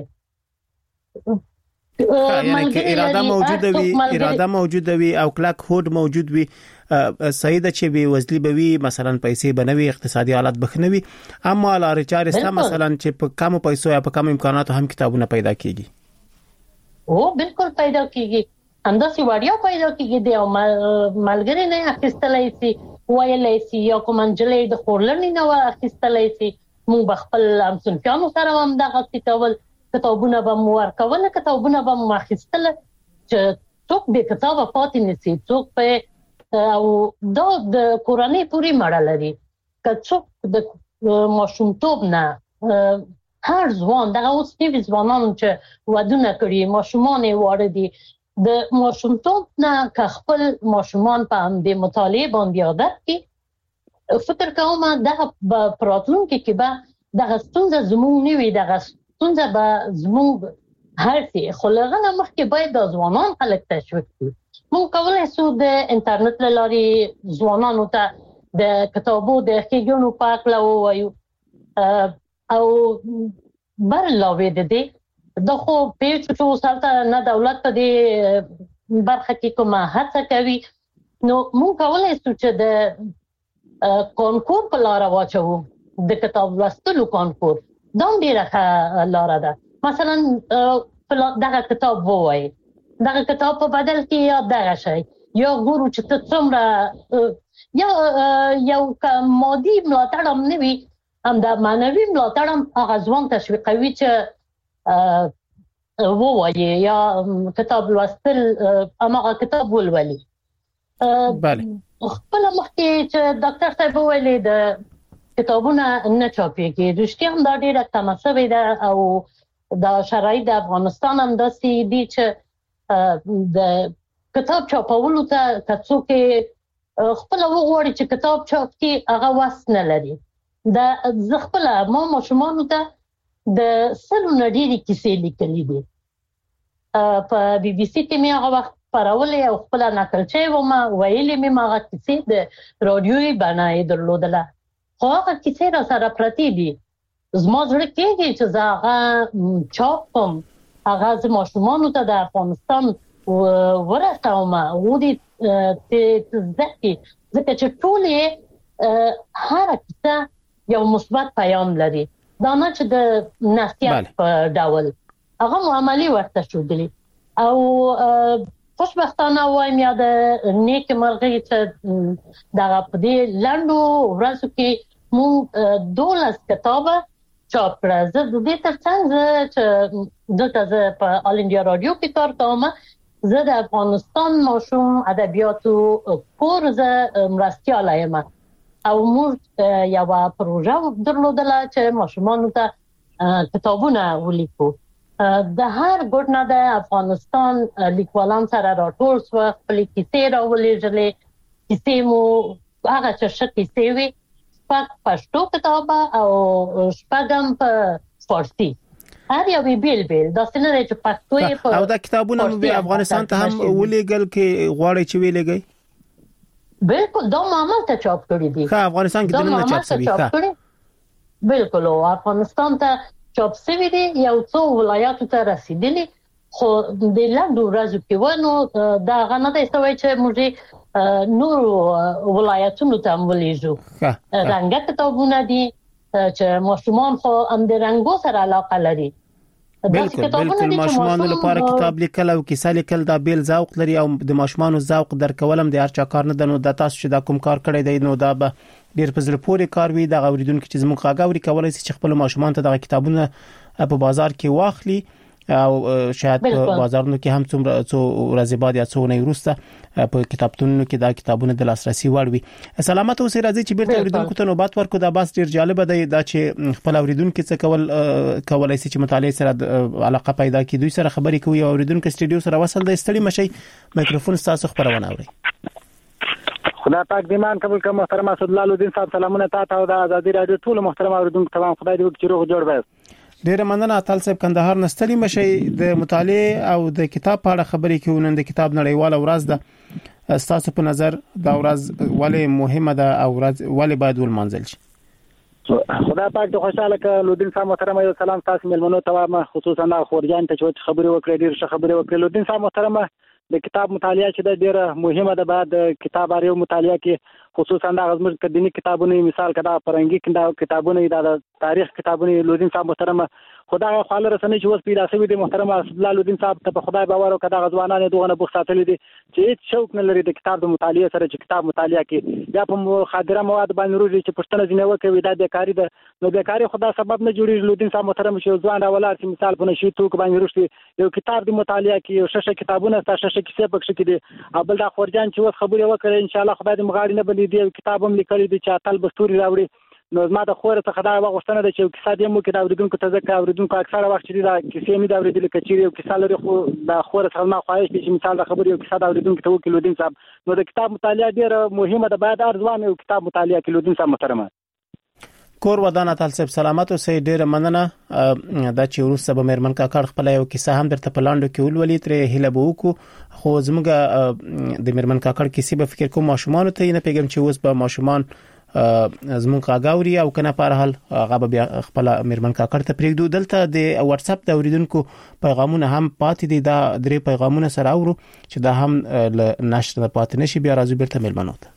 یعنی که اراده موجوده وي اراده موجوده وي او کلک هوډ موجود وي سیده چې به وزلی به وي مثلا پیسې بنوي اقتصادي حالت بخنوي اما لارې چارې ستا مثلا چې په کم پیسو یا په کم امکاناتو هم کتابونه پیدا کیږي. او بالکل پیدا کیږي انداسي وړیا پیدا کیږي د ملګری نه اخیستلای شي وایلای شي یا کومنجلې د خورلنې نه اخیستلای شي مونږ خپل امسنفیانو سره هم دغه کتابل کتابونه به مو ورکول، کتابونه به مو اخیستل چې څوک به کتابه پاتې نشي، څوک په او دا د کورنۍ پوری مړه لري. که څوک د ماشومتوب نه هر ځوان دغه اوس نوي ځوانان چې ودونه کړي، ماشومان یې واړه دي، د ماشومتوب نه که خپل ماشومان په همدې مطالعې باندې عادت کړي، فکر کوم دغه په راتلونکي کې به دغه ستونزه زموږ نه وي، دغه ستونزه به زموږ هرڅه. خو لغه نه مخکې باید د ځوانان خلک تشویق کړي. موږ کولی شو د انټرنیټ له لارې ځوانانو ته د کتابو د ښېګڼو په هکله ووایو او بر علاوه د دې دا خو پېچ چې اوس هلته نه دولت په دې برخه کې کومه هڅه کوي، نو موږ کولی شو چې د کانکور په لاره واچوو، د کتاب لوستلو کانکور. دا هم ډېره ښه لاره ده. مثلا دغه کتاب ووایي، دغه کتاب په بدل کې یا دغه شی یا ګورو چې ته څومره یا یو مادي ملاتړ هم نه وي، هم د معنوي ملاتړ هم هغه ځوان تشویقوي چې ووایي یا کتاب لوستل هماغه کتاب ولولي. بله خپله مخکې چې ډاکټر صاحب وویلې د کتابونه نه چاپېږي، رښتیا هم دا ډېره کمه شوې ده او دا شرایط د افغانستان هم داسې دي چې د کتاب چاپولو ته که څوک خپله وغواړي چې کتاب چاپ کړي هغه وس نه لري. د زه خپله ما ماشومانو ته د سلو نه ډېرې کیسې لیکلي دي، په بي بي سي کې مې هغه وخت خپرولې او خپله نقلچۍ ومه، ویلې مې هغه کیسې د راډیوي بڼه یې درلودله، خو هغه کیسې را سره پرتې دي. زما زړه کېږي چې زه هغه چاپ کړم، هغه زه ماشومانو ته د افغانستان ورسوم، هغوی دې زده کړي، ځکه چې ټول یې هره کیسه یو مثبت پیام لري، دا نه چې د نصیحت په ډول، هغه مو عملي ورته ښودلي. او خوشبختانه وایم یا د نیکې مرغۍ چې دغه په دې لنډو ورځو کې موږ دولس کتابه چاپ کړه. زه د دې ترڅنګ زه چې دلته زه په آل انډیا رادیو کې کار کوم، زه د افغانستان ماشوم ادبیاتو کور زه مرستیاله یم او موږ یوه پروژه درلودله چې ماشومانو ته کتابونه ولیکو. د هر ګوټ نه د افغانستان لیکوالان سره راټول شوه، خپلې کیسې راولېږلې، کیسې مو هغه چې ښه کیسې وي شپږ پښتو کتابه او شپږ هم په فارسي، هر یو یې بیل بیل، داسې نه دی چې پښتو یې په او دا کتابونه مو بیا افغانستان ته هم ولېږل کې غواړئ چې ویلېږئ؟ بالکل دا مو همالته چاپ کړي دي. ښه، افغانستان کې دننه چاپ شوي؟ ښه بالکل افغانستان ته چاپ شوي دي، یو څو ولایاتو ته رسیدلي، خو د لنډو ورځو کې ونه دا هغه نه دی شوی چې موږ نورو ولایتونو ته هم ولېږو. رنګه کتابونه دي چې ماشومان خو هم د رنګو سره علاقه لري. بالکل بالکل ماشومانو لپاره کتاب لیکل او کیسه لیکل دا بیل ذوق لري او د ماشومانو ذوق درکولم د هر چا کار نه ده. نو د تاسو چې دا کوم کار کړی دی نو دا به ډیر په زړه پورې کار وي. د غوړیدونکو چې زموږ غاګوري کولای شي چې خپل ماشومان ته د کتابونو په بازار کې واخلي او شاید په بازارونو کې هم څومره څو ورځې بعد یا څو نه وروسته په کتابتونونو کې دا کتابونه د لاسرسي وړ وي. سلامت اوسئ. راځي چې بیرته اوریدونکو ته نوبت ورکړو. دا بس ډیر جالب دی دا چې خپل اوریدونکو څه کول کولای شي چې مطالعه سره علاقه پیدا کړي، دوی سره خبرې کوي او اوریدونکو سټډیو سره وصل دی. ستړي مشي، میکروفون تاسو خبرونه اوري. خدا پاک دیمان قبول کړه. محترم اسد الله الدین صاحب سلامونه تاسو ته د آزادي رادیو ټول محترم اوریدونکو تمام خدای دې وکړي روغ جوړ وي. ډیر مننه اتل صاحب کندهار نستړي مشي. د مطالعه او د کتاب په اړه خبرې کوي. نن د کتاب نړیواله ورځ ده. ستاسو په نظر دا ورځ ولې مهمه ده او ورځ ولې باید ولمانځل شي؟ خدا پاک ته خوشاله ک لودین صاحب محترم یو سلام تاسو ملمنو ته خصوصا خورجان ته چې خبرې وکړې ډیر ښه خبرې وکړې. لودین صاحب محترم د کتاب مطالعه چې د ډیره مهمه ده. بعد کتاب اړیو مطالعه کې خصوصا د غزمر کدنی کتابونه مثال کدا فرنګي کتابونه د تاریخ کتابونه لودین صاحب محترمه خدای خپل رسنۍ چې وس پیدا شوی د محترم اسد الله لودین صاحب ته خدای باور او کدا غزوانانه دوغه نه بوختاتل دي چې هیڅ شوق نه لري د کتاب د مطالعه سره چې کتاب مطالعه کې یا په خاطره مواد باندې روزي چې پښتنه ځنه وکوي د بیکاری د نو بیکاری خدای سبب نه جوړي لودین صاحب محترم چې ځوان راولار چې مثال په نشي توک باندې روشي یو کتاب د مطالعه کې یو ششه کتابونه تاسو ششه کیسه پکښ کې دي ابل دا خورجان چې وس خبرې وکړي ان شاء الله خدای دې مغاړي نه بلې دی کتاب هم لیکلي دي چې تل بستوري راوړي نو ما د خوره څخه دا وغوښتنه ده چې کیسه دې مو کې دا اوریدونکو ته ځکه اوریدونکو اکثره وخت چې دا کیسې مې دا اوریدل کچې یو کیسه لري خو دا خوره څخه ما خواهش دي چې مثال د خبرې یو کیسه دا اوریدونکو ته وکړي لودین صاحب نو د کتاب مطالعه ډیره مهمه ده باید ارزوان یو کتاب مطالعه کې لودین صاحب محترمه کور ودان طالب سلامت او سي ډیره مننه دا چې ورسره به مېرمن کاکړ خپل یو کیسه هم درته پلاندو کې ولولې ترې هله به وکړو خو زموږ د مېرمن کاکړ کیسې به فکر کوم ماشومان ته نه پیغام چې اوس به ماشومان زمون کاغاوري او کنه په هر حال هغه بیا خپل مېرمن کاکړ ته پریږدو دلته د واتس اپ د اوریدونکو پیغامونه هم پاتې دي دا درې پیغامونه سره اورو چې دا هم ل نشر پاتې نشي بیا راځو بیرته مېلمنو ته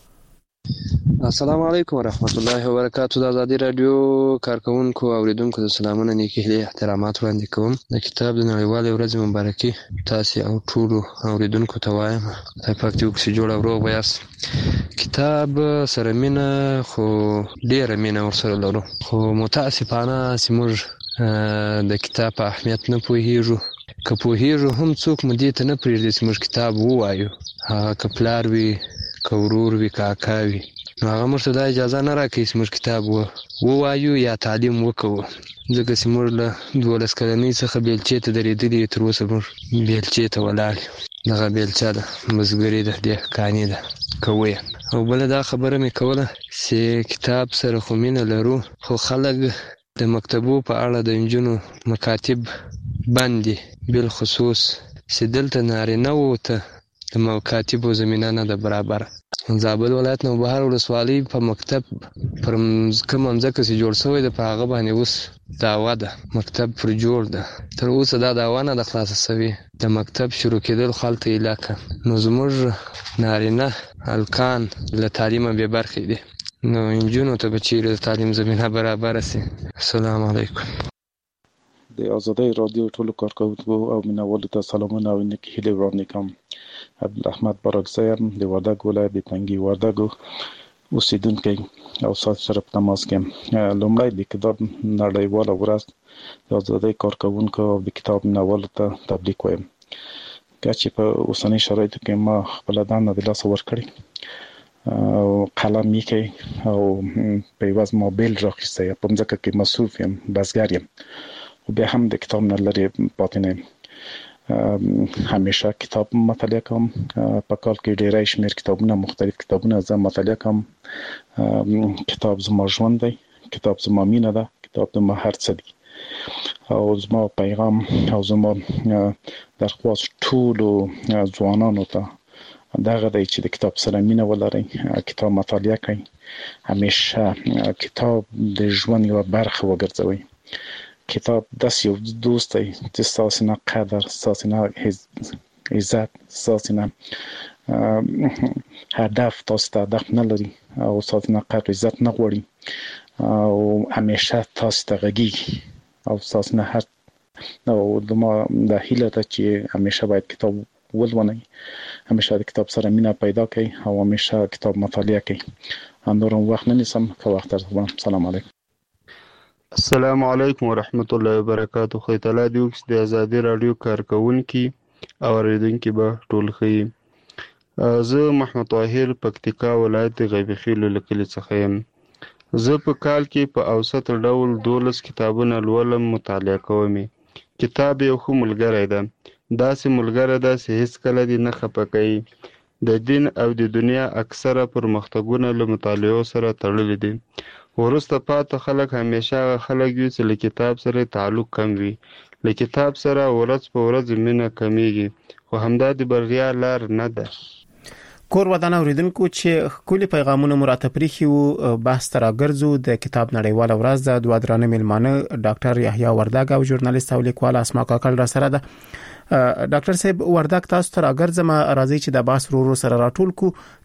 السلام علیکم ورحمت الله وبرکاتہ د ازادي رادیو کارکونکو او اوریدونکو د سلامونه نیکی هلي احترامات وړاندې کوم د کتاب د نړیوالې ورځې مبارکي تاسو او ټول اوریدونکو ته وایم د پکتیو کې جوړ او روغ یاست کتاب سره مینه خو ډیره مینه ورسره لرو خو متاسفانه سیمور د کتاب په اهمیت نه پوهیږو که پوهیږو هم څوک مدې ته نه پریږدي چې موږ کتاب ووایو هغه کپلار وی کورور وی کاکاوي نو هغه مرته د اجازه نه راکړي چې موږ کتاب ووایو یا تعلیم وکړو ځکه چې موږ له دولس کلنۍ څخه بیلچې ته درېدلي تر اوسه موږ بیلچې ته ولاړ دغه بیلچه ده بزګري ده دهقاني ده کوي او بل دا خبره مې کوله چې کتاب سره خو مینه لرو خو خلک د مکتبو په اړه د انجونو مکاتب باندې بل خصوص چې دلته نارینه وو ته د مکاتبو زمینه نه ده برابر زابل ولایت نوبهار ولسوالۍ په مکتب پر کوم ځکه چې جوړ شوی د په هغه باندې اوس دعوه ده مکتب پر جوړ ده تر اوسه دا دعوه نه ده خلاصه شوې د مکتب شروع کېدل خلته علاقه نو زموږ نارینه الکان له تعلیمه بې برخې دي نو انجونو ته به چیرې د تعلیم زمینه برابره شي السلام علیکم د ازادي رادیو ټولو کارکونکو او مینوالو ته سلامونه او نیکی هیلې وړاندې کوم عبدالاحمد بارکزی یم د وردګ ولایت د تنګي وردګ اوسیدونکی او سات سره په تماس کې لومړی د کتاب نړیواله ورځ د ازادي کارکونکو او د کتاب مینوالو ته تبریک وایم چې په اوسنۍ شرایطو کې ما خپل دنده د لاس ورکړی او قلم یې کوي او په یوه موبایل راخیستی په مځکه کې مصروف یم بزګر یم و بیا هم د کتاب نه لرې پاتې نه یم همیشه کتاب مطالعه کوم په کال کې ډېری شمېر کتابونه مختلف کتابونه زه مطالعه کوم کتاب زما ژوند دی کتاب زما مینه ده کتاب زما هر څه دی او زما پیغام او زما درخواست ټولو ځوانانو ته دغه دی چې د کتاب سره مینه ولرئ کتاب مطالعه کړئ همیشه کتاب د ژوند یوه برخه وګرځوئ کتاب داسې یو دوست دی چې ستاسې نه قدر ستاسې نه عزت ستاسې نه هدف تاسو ته هدف نه لري او ستاسې نه قدر عزت نه غواړي او همیشه تاسو ته غږیږي او ستاسې نه هر او زما دا هیله ده چې همیشه باید کتاب ولولئ همیشه د کتاب سره مینه پیدا کړئ او همیشه کتاب مطالعه کړئ نور وخت نه نیسم که وخت درته سلام علیکم السلام علیکم ورحمت الله وبرکاتہ خو تعالی دې د ازادي رادیو کارکونکو او اوریدونکو به ټول خي زه محمد طاهر پکتیکا ولایت غیبی خیل لکلی څخه يم زه په کال کې په اوسط ډول دولس کتابونه لولم مطالعه کوم کتاب یو خو ملګری ده داسې ملګری ده چې هیڅ کله دې نه خپه کوي د دین او د دنیا اکثره پرمختګونه له مطالعه سره تړلي دي ورسته پاتې خلک همیشه خلک یو چې له کتاب سره تعلق کم وي له کتاب سره ورځ په ورځ مینه کمیږي خو همدا د بریا لار نه ده کور ودان اوریدونکو چې کلی پیغامونه مراته پریخي او بحث تر اگرزو د کتاب نړیواله ورځ د دوه درانه ملمانه ډاکټر یحیی وردګ او ژورنالیست او لیکوال اسماء کاکړ را سره ده ډاکټر صاحب وردګ تاسو تر اگرزما راځي چې د بحث ورو سره راټول کو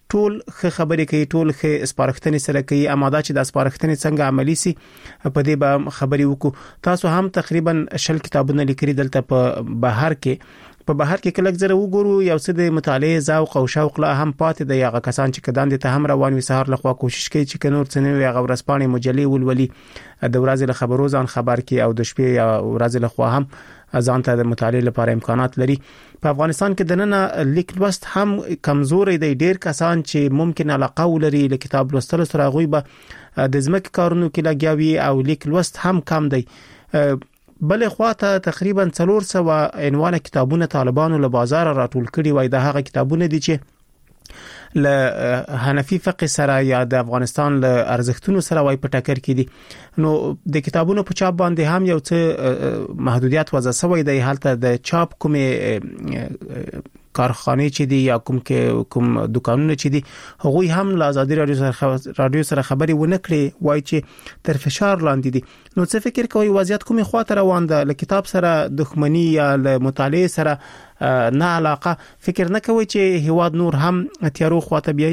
ټول ښه خبرې کوي، ټول ښه سپارښتنې سره کوي. اماده چې د سپارښتنې څنګه عملی سي په دې به خبرې وکړو. تاسو هم تقریبا شل کتابونه لیکلي دلته په بهر کې. په بهر کې کله زره وګورو یو څه د مطالعه ذوق او شوق لا هم پاتې د یغه کسان چې کدان د ته هم روان وي سهار لخوا کوشش کوي چې کنور څنوي هغه ورسپانې مجلې ولولي د ورځې له خبرو ځان خبر کی او د شپې یا ورځې لخوا هم ځان ته د مطالعه لپاره امکانات لري. په افغانستان کې د نن لیک لوست هم کمزوري دی. ډیر کسان چې ممکن علاقه ولري له کتاب لوستلو سره غوي به د ځمکې کارونو کې لګیاوي او لیک لوست هم کم دی. بل خواته تقریبا څلور سوه عنوان کتابونه طالبانو له بازار راټول کړي وای. د هغه کتابونه دي چې له حنفي فقه سره یا د افغانستان له ارزښتونو سره وای په ټکر کې دي. نو د کتابونو په چاپ باندې هم یو څه محدودیت وضع شوی دی. حالت د چاپ کومه کارخانه چې دي یا کوم کې کوم دکانونه چې دي هغوی هم له ازادي رادیو سره رادیو سره خبري ونه کړي وای چې تر فشار لاندې دي. نو څه فکر کوي وضعیت کومه خواته روان ده؟ له کتاب سره دښمنی یا له مطالعه سره نه علاقه فکر نه کوي چې هواد نور هم تیارو خواته بیاي؟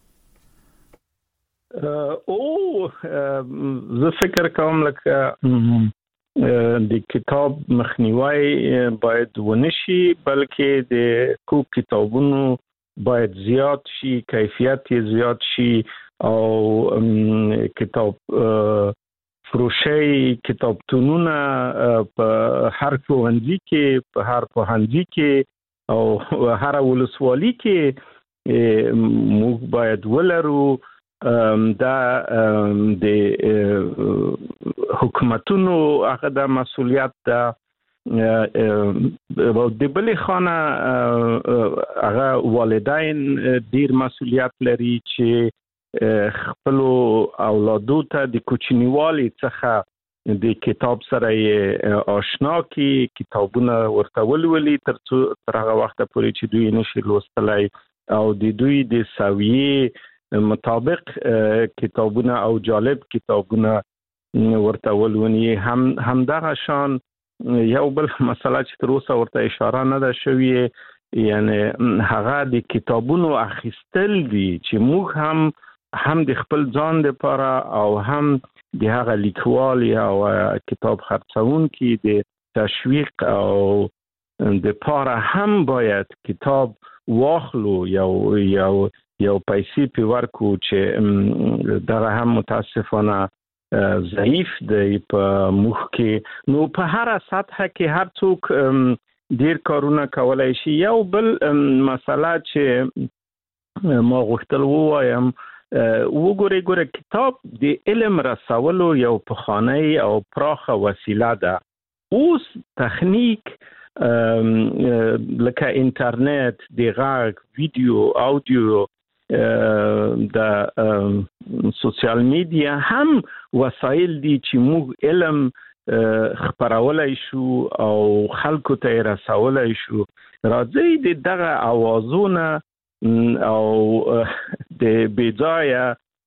او زه فکر کوم لکه د کتاب مخنیوي باید ونشي بلکې د کو کتابونو باید زیات شي، کیفیت زیات شي او کتاب فروشي کتابتونونه په هر ښوونځي کې په هر پوهنځي کې او هر ولسوالي کې موږ باید ولرو. دا د حکومتونو هغه د مسؤلیت ده. د بلې خانه هغه والدین ډیر مسؤلیت لري چې خپل اولادو ته د کوچنیوالي څخه د کتاب سره آشنا کی، کتابونه ورته ولولي تر څو تر هغه وخت پورې چې دوی نشي لوستلای او د دوی د سویې مطابق کتابونه او جالب کتابونه ورته ولونی. هم همدغه شان یو بل مسله چې تر اوسه ورته اشاره نه ده شوې یعنی هغه د کتابونو اخیستل دي چې موږ هم هم د خپل ځان لپاره او هم د هغه لیکوال یا کتاب خرڅونکي د تشویق او د پاره هم باید کتاب واخلو یو یو یو پیسې په ورکو چې دغه هم متاسفانه ضعیف دی په مخ کې. نو په هر سطح کې هر څوک ډیر کارونه کولای شي. یو بل مسله چې ما غوښتل ووایم وګورئ ګوره کتاب د علم رسولو یو پخوانی او پراخه وسیله ده. اوس تخنیک لکه انټرنیټ د غږ ویډیو اودیو د سوشل میډیا هم وسایل دي چې موږ علم خبرولای شو او خلکو ته رسولای شو. راځي د دغه اوازونه او د بځای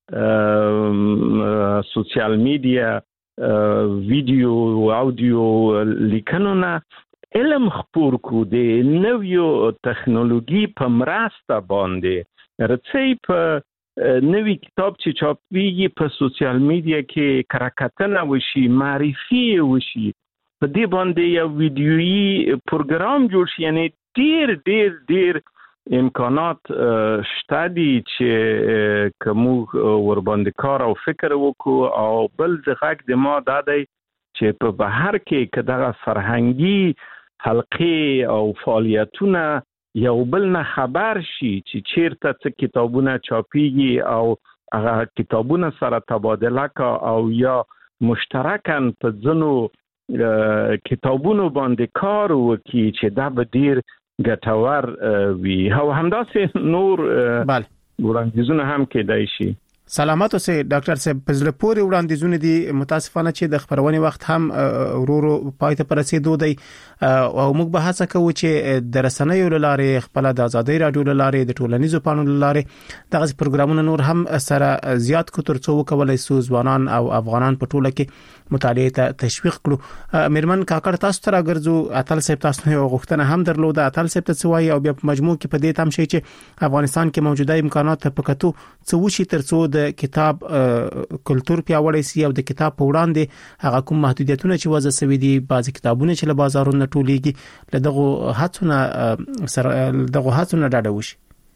سوشل میډیا ویډیو او اودیو لیکنونه علم خپور کو د نویو ټکنالوژي په مرسته باندې رڅي په نوی کتاب چې چاپیږي په سوشل میډیا کې کراکتنه وشي، معرفي وشي، په دې باندې یو ویډیویي پروګرام جوړ شي. یعنی ډیر ډیر ډیر امکانات شته دي چې کوم ور باندې کار او فکر وکړو. او بل ځغک د ما دادی چې په بهر کې کداغه فرهنګي حلقې او فعالیتونه یو بل نه خبر شي چې چیرته څه کتابونه چاپیږي او هغه کتابونه سره تبادله کا او یا مشترکاً په ځنو کتابونو باندې کار وکړي چې دا به ډیر ګټور وي. او همداسې نور وړاندیزونه هم کېدای شي. سلامات اوسئ ډاکټر صاحب. پزله پورې وړاندیزونه دي متاسفانه چې د خبرونې وخت هم ورورو پای ته رسیدو دی او موږ به هڅه کوو چې د رسنیو لاره خپل د ازادي رادیو لاره د ټولنیزو پانو لاره دغه پروګرامونه نور هم سره زیات کو ترڅو وکولای سو ځوانان او افغانان په ټوله کې مطالعه ته تشویق کړو. میرمن کاکړ تاسو ته راګرځو اتل صاحب تاسو نه غوښتنه هم درلوده اتل صاحب ته سوای او بیا په مجموع کې په دې تم شي چې افغانستان کې موجوده امکانات په کتو څو شي ترڅو د کتاب کلچر پیاوړی سي او د کتاب په وړاندې هغه کوم محدودیتونه چې وضع شوي دي بعضی کتابونه چې له بازارونو ټولېږي له دغه هڅونه سره دغه هڅونه ډاډه وشي.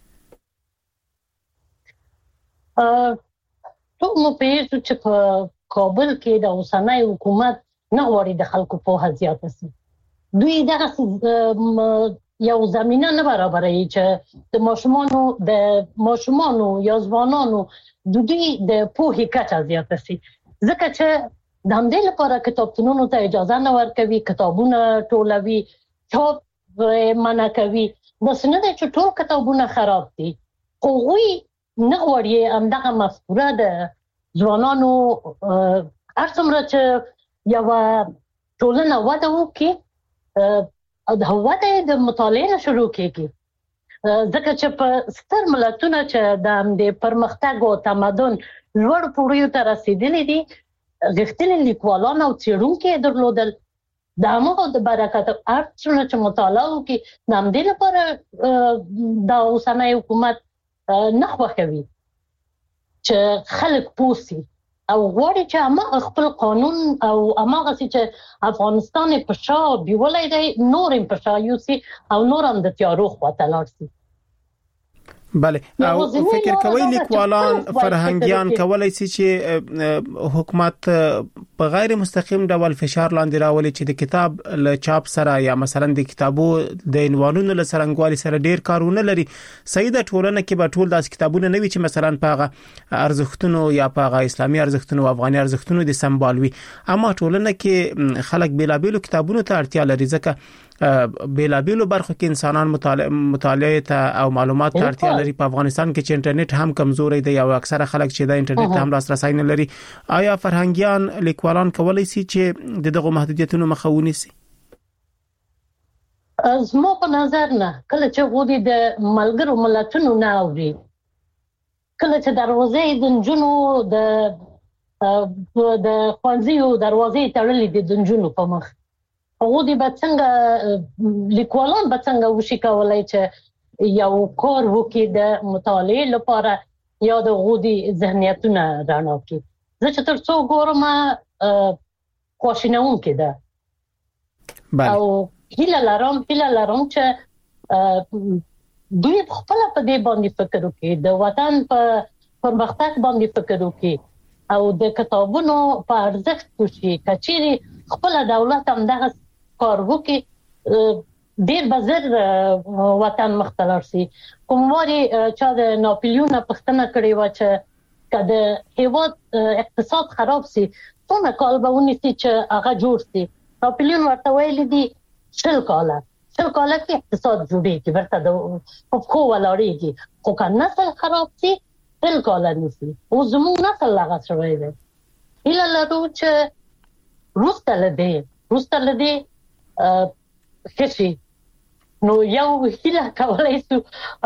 ا ټول مو پیژو چې په کابل کې د اوسنۍ حکومت نه غواړي د خلکو په هزيات سي. دوی دغه یو زمينه نه برابرې چې د ماشومانو د ماشومانو یا ځوانانو د دوی د پوهې کچه زیاته سي. ځکه چې د همدې لپاره کتابتونونو ته اجازه نه ورکوي، کتابونه ټولوي، چاپ منع کوي. بس نه د ټول کتابونه خراب دي. هغوی نه غواړي همدغه مفکوره د ځوانانو ارڅومره چې یو ټولنه وده وکړي او د هواته د مطالعه شروع کیږي. ځکه چې په ستر ملتونو چې د همدې پرمختګ او تمدن لوړ پوړیو ته رسیدلي دي غښتلي لیکوالان او څېړونکي درلودل. د هغو د برکت ارڅونه چې مطالعه وکړي د همدې لپاره د اوسنۍ حکومت نه خوښوي چې خلک پوسي او غواړي چې اما خپل قانون او اما غسي چې افغانستان په شا بیولای دی نور په شا یوسي او نور هم د تیارو خواته لاړ شي. بله او فکر کوي لیکوالان فرهنګيان کولای شي چې حکومت په غیر مستقیم ډول فشار لاندې راولي چې د کتاب له چاپ سره یا مثلا د کتابو د عنوانونو له سرنګوالي سره ډیر کارونه لري. سیده ټولنه کې به ټول داس کتابونه نه وي چې مثلا په هغه ارزښتونو یا په هغه اسلامي ارزښتونو او افغاني ارزښتونو د سمبالوي، اما ټولنه کې خلک بیلابیلو کتابونو ته اړتیا لري ځکه بیلابیلو برخو کې انسانان مطالعه ته او معلومات ته اړتیا لري. په افغانستان کې چې انټرنیټ هم کمزوري دی او اکثره خلک چې د انټرنیټ هم لاسرسي نه لري. آیا فرهنګيان لیکوالان کولای شي چې د دغه محدودیتونو مخه ونیسي؟ زما په نظر نه. کله چې غوډي د ملګرو ملتونو نه اوري، کله چې دروازې د جنونو د د خوانزیو دروازې تړلې دي د جنونو په مخ، هغه دې بڅنګ لیکوالان بڅنګ وشي کولای چې یو کار وکړي د مطالعه لپاره یا د غوډي ذهنیتونه رڼا کړي. زه چې تر څو ګورم خوشینون کې ده او هیله لرم هیله لرم چې دوی خپل په دې باندې فکر وکړي، د وطن په پرمختګ باندې فکر وکړي او د کتابونو په ارزښت وشي. کچېري خپل دولت هم دغه کار وکړي ډیر بزر وطن مختلف سي. کوموري چې د ناپلیون پښتنه کړی و چې کله هیواد اقتصاد خراب سي څونه کال به ونیسي چې هغه جوړ سي. ناپلیون ورته ویل دي شل کاله شل کاله کې اقتصاد جوړیږي ورته د په خو ولاړیږي، خو که نسل خراب سي شل کاله نیسي. او زموږ نسل هغه شوی دی. هیله لرو چې روسته لدی روسته لدی کشي نو یو هیله کولای شو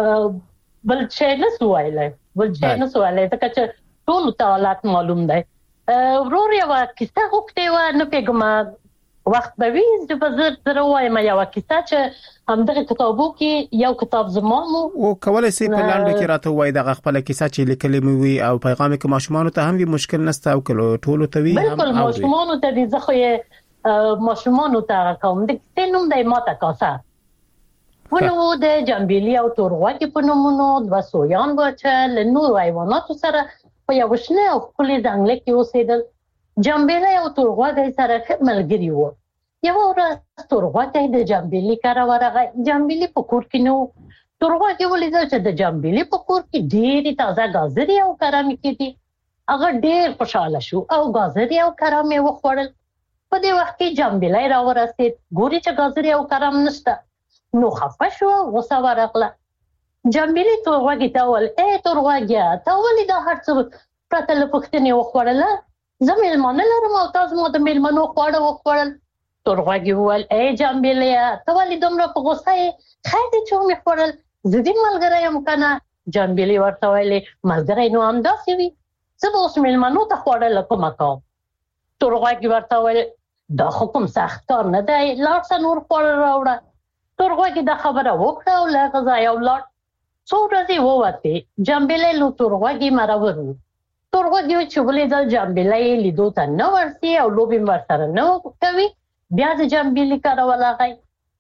بل چې نه سوایله بل چې نه سوایله ځکه چې ټول تعالات معلوم دی. ورور یو کیسه وکړه و نه پیګم وخت به وي چې په زر سره وایم یو کیسه چې همدغه کتابو کې یو کتاب زمامو او کولای شي په لاندې کې راته وای دغه خپل کیسه چې لیکلې مې وي او پیغام کې ماشومان ته هم وي مشکل نشته او کله ټول ته وي بالکل ماشومان ته دي زه خو ماشومان ته کوم د سینوم د ماته کاسه ونو د جنبیلی او تورغوکی په نومونو د سویان بچل نور حیوانات سره په یو شنه او خپل ځنګل کې اوسېدل. جنبیلی او تورغوکی سره ملګری وو. یو ورځ تورغوکی د جنبیلی کار ورغه. جنبیلی په کور کې نو تورغوکی ولیدل چې د جنبیلی په کور کې ډېری تازه غازري او کرامي کې دي. هغه ډېر خوشاله شو او غازري او کرامي وخوړل. په دې وخت کې جنبیلی را ورسېد، ګوري چې غازري او کرام نشته نو خفه شو، غوسه ورغله. جنبیلی تورغوږي ته وویل ای تورغوږیه ته ولې دا هر څه پرته له پوښتنې وخوړله. زه مېلمانه لرم او تاسو مو د مېلمنو خواړه وخوړل. تورغوږي وویل ای جمبیلیا ته ولې دومره په غوسه یې؟ خیر دی چې ومې خوړل، زه دې ملګری یم که نه؟ جمبیلې ورته ویلې ملګری نو همداسې وي، زه به اوس مېلمنو ته خواړه له کومه کوم. تورغوږي ورته ویل دا خو کوم سخت کار نه دی، لاړ شه نور خواړه راوړه. تورغوږي دا خبره وکړه او له هغه ځایه ولاړ. څو ورځې ووتې، جمبیلې له تورغوږي مرور و. تورغوږي چې ولیدل جمبیلې لیدو ته نه ورځي او لوبې ورسره نه کوي، بیا د جمبیلې کره ولغی.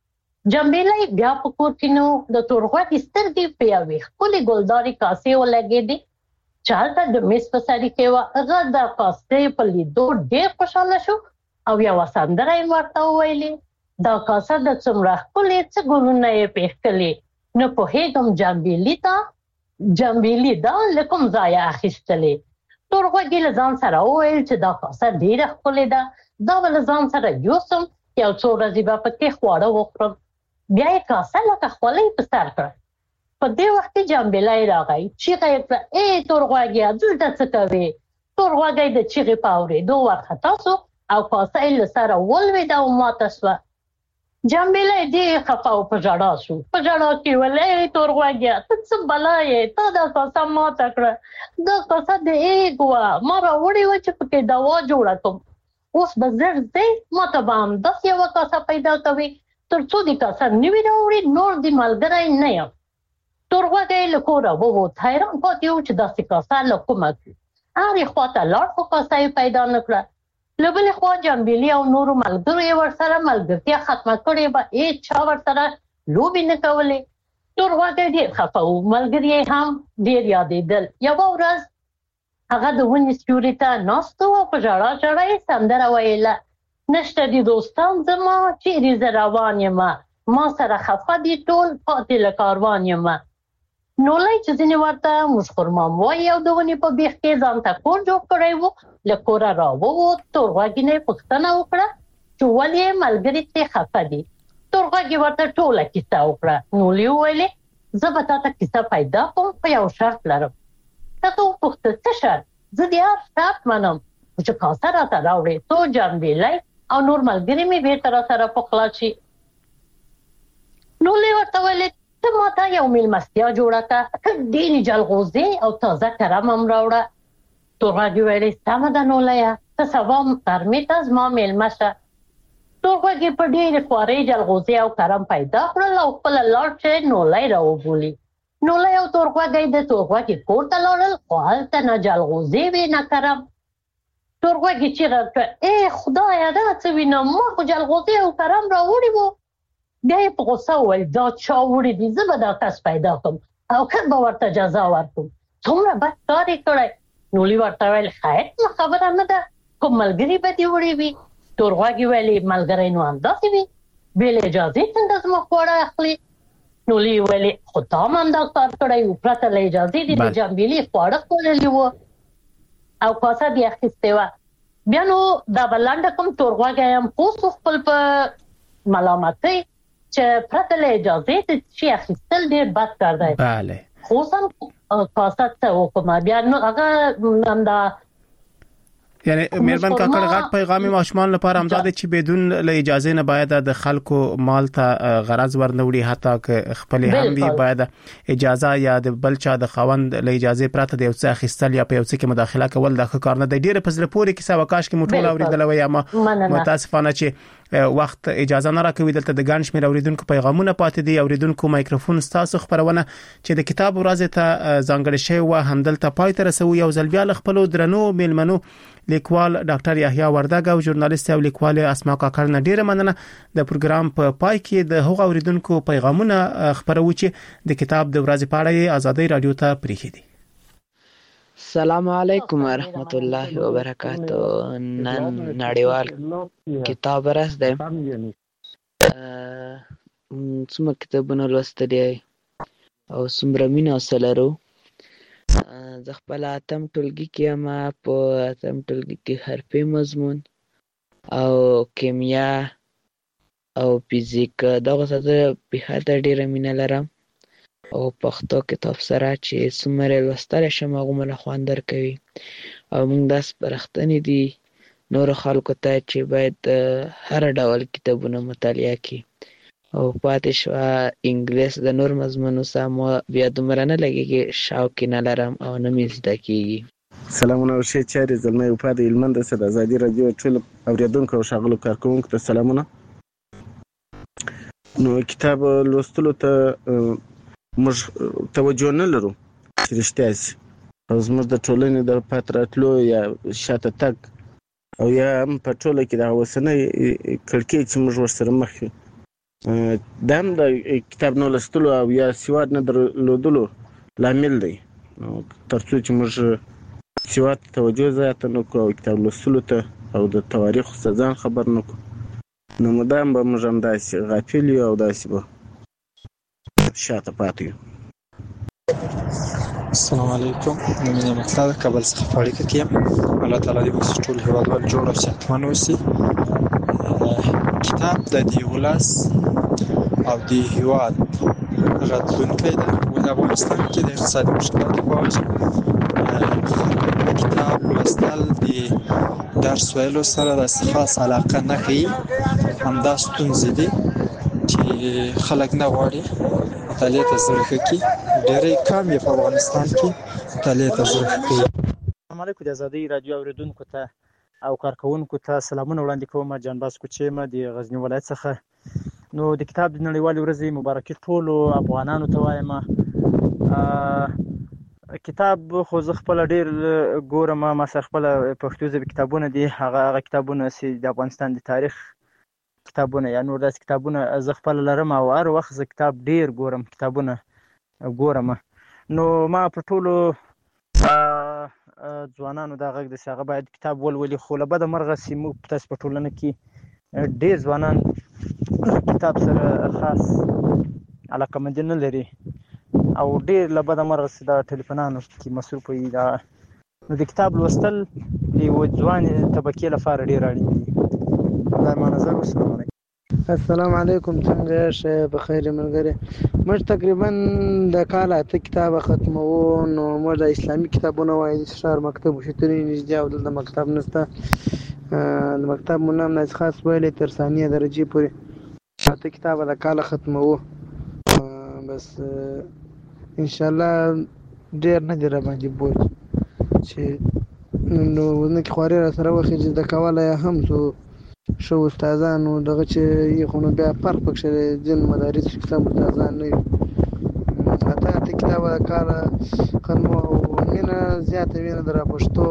جمبیلې بیا په کور کې نو د تورغوږي سترګې په یوې ښکلې ګلدارې کاسې ولګېدې چې هلته د میز په سرې کې وه. هغه د کاسې په لیدو ډېر خوشحاله شو او یوه سندره یې ورته وویلې. دا کاسه د څومره ښکلې څه ګلونه یې پېښکلې، نه پوهېږم جمبیلې ته جمبیلې دا له کوم ځایه اخیستلې. تورغوږي له ځان سره وویل چې دا کاسه ډېره ښکلې ده، دا به له ځان سره یوسم، یو څو ورځې به پکې خواړه وخورم. بیا یې کاسه لکه خولۍ په سر کړه. په دې وخت کې جمبیلې راغی، چیغه یې کړه ای تورغوږیه دلته څه کوې؟ تورغوږی د چیغې په اورېدو وارخطا شو او کاسه یې له سره ولوېده او ماته شوه. جمبیلې ډېر خفه او په ژړا شو. په ژړا کې ویل ای تورغوږیه ته څه بلا یې، تا دا کاسه ماته کړه، دا کاسه د ایږ وه، ما راوړې وه چې پکې دوا جوړه کړم. اوس به زر ځې، ما ته به همداسې یوه کاسه پیدا کوې، تر څو دې کاسه نه وي راوړې نور دې ملګری نه یم. تورغوږی له کوره ووت، حیران پاتې و چې داسې کاسه له کومه کړي. هرې خوا ته لاړ خو کاسه یې پیدا نه کړه. له بلې خوا جمبیلې او نورو ملګرو یې ورسره ملګرتیا ختمه کړې وه، هېڅ چا ورسره لوبې نه کولې. تورغوږی ډېر خفه و، ملګري یې هم ډېر یادېدل. یوه ورځ هغه د ونې سیوري ته ناست و او په ژړا ژړا یې سندره ویله. نشته دي دوستان زما چیرې زه روان یمه، ما سره خفه دي ټول پاتې له کاروان یمه. نولی چې ځینې ورته موږ خرمام وایي او د ونې په بیخ کې ځان ته کور جوړ کړی و، له کوره راووت. تورغوږي نه یې پوښتنه وکړه چې ولې ملګري ترې خفه دي. تورغوږي ورته ټوله کیسه وکړه. نولي وویلې زه به تا ته کیسه پیدا کوم، خو یو شرط لرم. هغه وپوښتل څه شرط؟ زه د هر شرط منم، خو چې کاسه راته راوړې څو جمبیلې او نور ملګري مې بېرته راسره پخلا شي. نولي ورته ویلې ته ما ته یو میلمستیا جوړه کړه، ډېرې جلغوزې او تازه کرم هم راوړه. تورغوږي ویلې سمه ده نولیه، ته سبا غرمې ته زما میلمه شه. تورغوږي په ډېرې خوارۍ جلغوزې او کرم پیدا کړل او خپله لاړ چې نولی راوبولي. نولی او تورغوږی د تورغوږي کور ته لاړل، خو هلته نه جلغوزې وې نه کرم. تورغوږي چیغه کړه ای خدایه دا څه وینم، ما خو جلغوزې او کرم راوړي وو. بیا یې په غوسه وویل دا چا وړي دي، زه به دا کس پیدا کړم او که به ورته جزا ورکړم، څومره بد کار یې کړی. نولي ورته ویل خیر نو خبره نه ده، کوم ملګري به دې وړي وي. تورغوږي ویلې ملګری نو همداسې وي، بې له اجازې څنګه زما خواړه اخلي؟ نولي ویلې خو تا هم همدا کار کړی و، پرته له اجازې دې د جمبیلې خواړه خوړلي وو او کاسه دې اخیستې وه. بیا نو دا به لنډه کوم، تورغوږی هم پوه شو خپل په ملامتۍ چې پرته له اجازې د شي اخیستل ډېر بد کار دی. بله خو اوس هم کاسه څه وکړم. بیا نو هغه همدا یعنی مهربان کاکړ غټ پیغام ماشومان لپاره همدا دی چې بدون له اجازه نه باید د خلکو مال ته غرض ورنوړي، حتی که خپل هم وي باید اجازه یا د بل چا د خاوند له اجازه پرته د یو څه اخیستل یا په یو څه کې مداخله کول د ښه کار نه دی. ډېر په زړه پورې کیسه وکاش کې موټول اوریدل وي، اما متاسفانه چې وخت اجازه نه راکوي. دلته د ګڼ شمېر اوریدونکو پیغامونه پاتې دي. اوریدونکو مایکروفون ستاسو خبرونه چې د کتاب ورځ ته ځانګړې شوی و همدلته پای ته رسوي. یو ځل بیا خپل درنو میلمنو لیکوال ډاکټر یحیی وردګ او ژورنالیست او لیکوال اسماء کاکړ نه ډیره مننه. د پروګرام په پا پای کې د هغو اوریدونکو پیغامونه خبرو چې د کتاب د ورځې په اړه آزادۍ رادیو ته پریښي دي. السلام علیکم ورحمت الله وبرکاتہ. نن نړیوال کتاب ورځ ده. څومره کتابونه لوستلي او څومره مینه سره. زه خپل اتم ټولګي کې یم، په اتم ټولګي کې حرفي مضمون او کیمیا او فزیک دغه څه په هغه ډیره مینه لرم. او پښتو کتاب سره چې څومره لوستل شم هغومره خوند درکوي او موږ داسې سپارښتنې دي نورو خلکو ته چې باید هر ډول کتابونه مطالعه کړي او پاتې شوه انګلیس د نور مضمونو سره مو بیا دومره نه لګېږي شوق یې نه لرم او نه مې زده کېږي. سلامونه او ښې چارې زلمی وفا د هلمند څخه د ازادي راډیو ټولو اورېدونکو او ښاغلو کارکوونکو ته سلامونه. نو کتاب لوستلو ته موږ توجه نه لرو چې رښتیا شي او زموږ د ټولنې د پاتې راتلو یا شاته تګ او یا هم په ټوله کې د اوسنۍ کړکېچ چې موږ ورسره مخ یو دا هم د کتاب نه لوستلو او یا سواد نه درلودلو لامل دی تر څو چې موږ سواد ته توجه زیاته نه کړو او کتاب لوستلو ته او د تواریخو څخه ځان خبر نه کړو نو مدام به موږ همداسې غافل یو او داسې به شاته پاتې یو. السلام علیکم. زه مینه مقتدا د کابل څخه په اړیکه کې یم. الله تعالی دې موږ ټول هېوادوال جوړ او صحتمند اوسي. کتاب د دې ولس او دې هېواد راتلونکی دی. په افغانستان کې د اقتصادي مشکلاتو په وجه کتاب لوستل د درس ویلو سره داسې خاص علاقه نه ښیي. همدا ستونزې دي چې خلک نه غواړي مطالعې ته زړه ښه کړي. ډېری کم یې په افغانستان کې مطالعې ته زړه ښه کوي. السلام علیکم. د ازادۍ راډیو اورېدونکو ته او کارکوونکو ته سلامونه وړاندې کوم. جانباز کوچی یم د غزني ولایت څخه. نو د کتاب د نړیوالې ورځې مبارکي ټولو افغانانو ته وایم. کتاب خو زه خپله ډېر ګورم. ما سره خپله پښتو ژبې کتابونه دي. هغه هغه کتابونه چې د افغانستان د تاریخ کتابونه یا نور داسې کتابونه زه خپله لرم او هر وخت زه کتاب ډېر ګورم کتابونه ګورم. نو ما په ټولو ځوانانو دا غږ دی چې هغه باید کتاب ولولي. خو له بده مرغه چې موږ تاسې په ټولنه کې ډېر ځوانان کتاب سره خاص علاقه‌مندي نه لري او ډېر له بده مرغه چې دا ټلیفونانو کې مصروف وي. دا نو د کتاب لوستل د یوه ځوان طبقې لپاره ډېر اړین دي. دا ما نظر. والسلام علیکم. السلام علیکم. څنګه یې بخیر ملګری؟ موږ تقریبا د کال اته کتاب ختموو. نو موږ د اسلامي کتابونه وایو د شهر مکتب وشتري نږدې او دلته مکتب نشته. د مکتب مو نام نه خاص ویلې تر ثانیه درجې پورې اته کتاب د کال ختموو. بس ان شاء الله ډېر نه دی را باندې بوج چې نو نه کې خواري را سره وخت چې د کوله هم زه شو استادانو دغه چې یې خو نو بیا فرق پکښې ځین مدارس کتاب استادان نه وي. اته اته کتاب د کاله ختمو او مینه زیاته وینه د راپښتو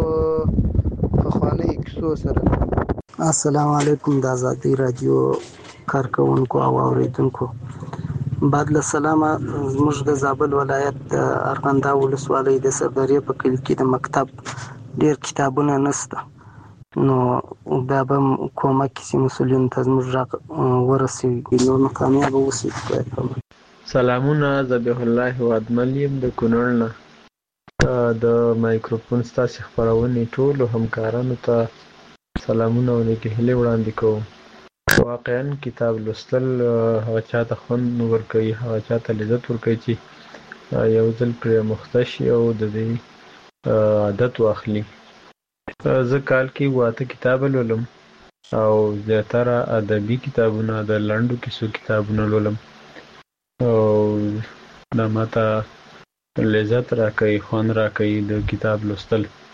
پخوانۍ کیسو سره. السلام علیکم. د ازادۍ راډیو کارکوونکو او اوریدونکو بعد له سلامه. زموږ د زابل ولایت د ارغنداب ولسوالۍ د سرداري په کلي کې د مکتب ډېر کتابونه نشته. نو دا به کومک کسی مسؤلین ته زموږ غږ ورسوي نو نو کامیاب اوسي. سلامونه. ذبیح الله وادمل یم د کونړ نه. د مایکروفون ستاسې خپرونې ټولو همکارانو ته سلامونه او نیکې هیلې وړاندې کوم. واقعا کتاب لوستل هغه چاته خوند ورکوي، هغه چاته لذت ورکوي چې یو ځل پرې مخته شي او د دې عادت واخلي. زه کال کې واته کتاب لولم او زیاتره ادبي کتابونه د لنډو کیسو کتابونه لولم او دا ماته لذت راکوي، خوند راکوي د کتاب لوستل.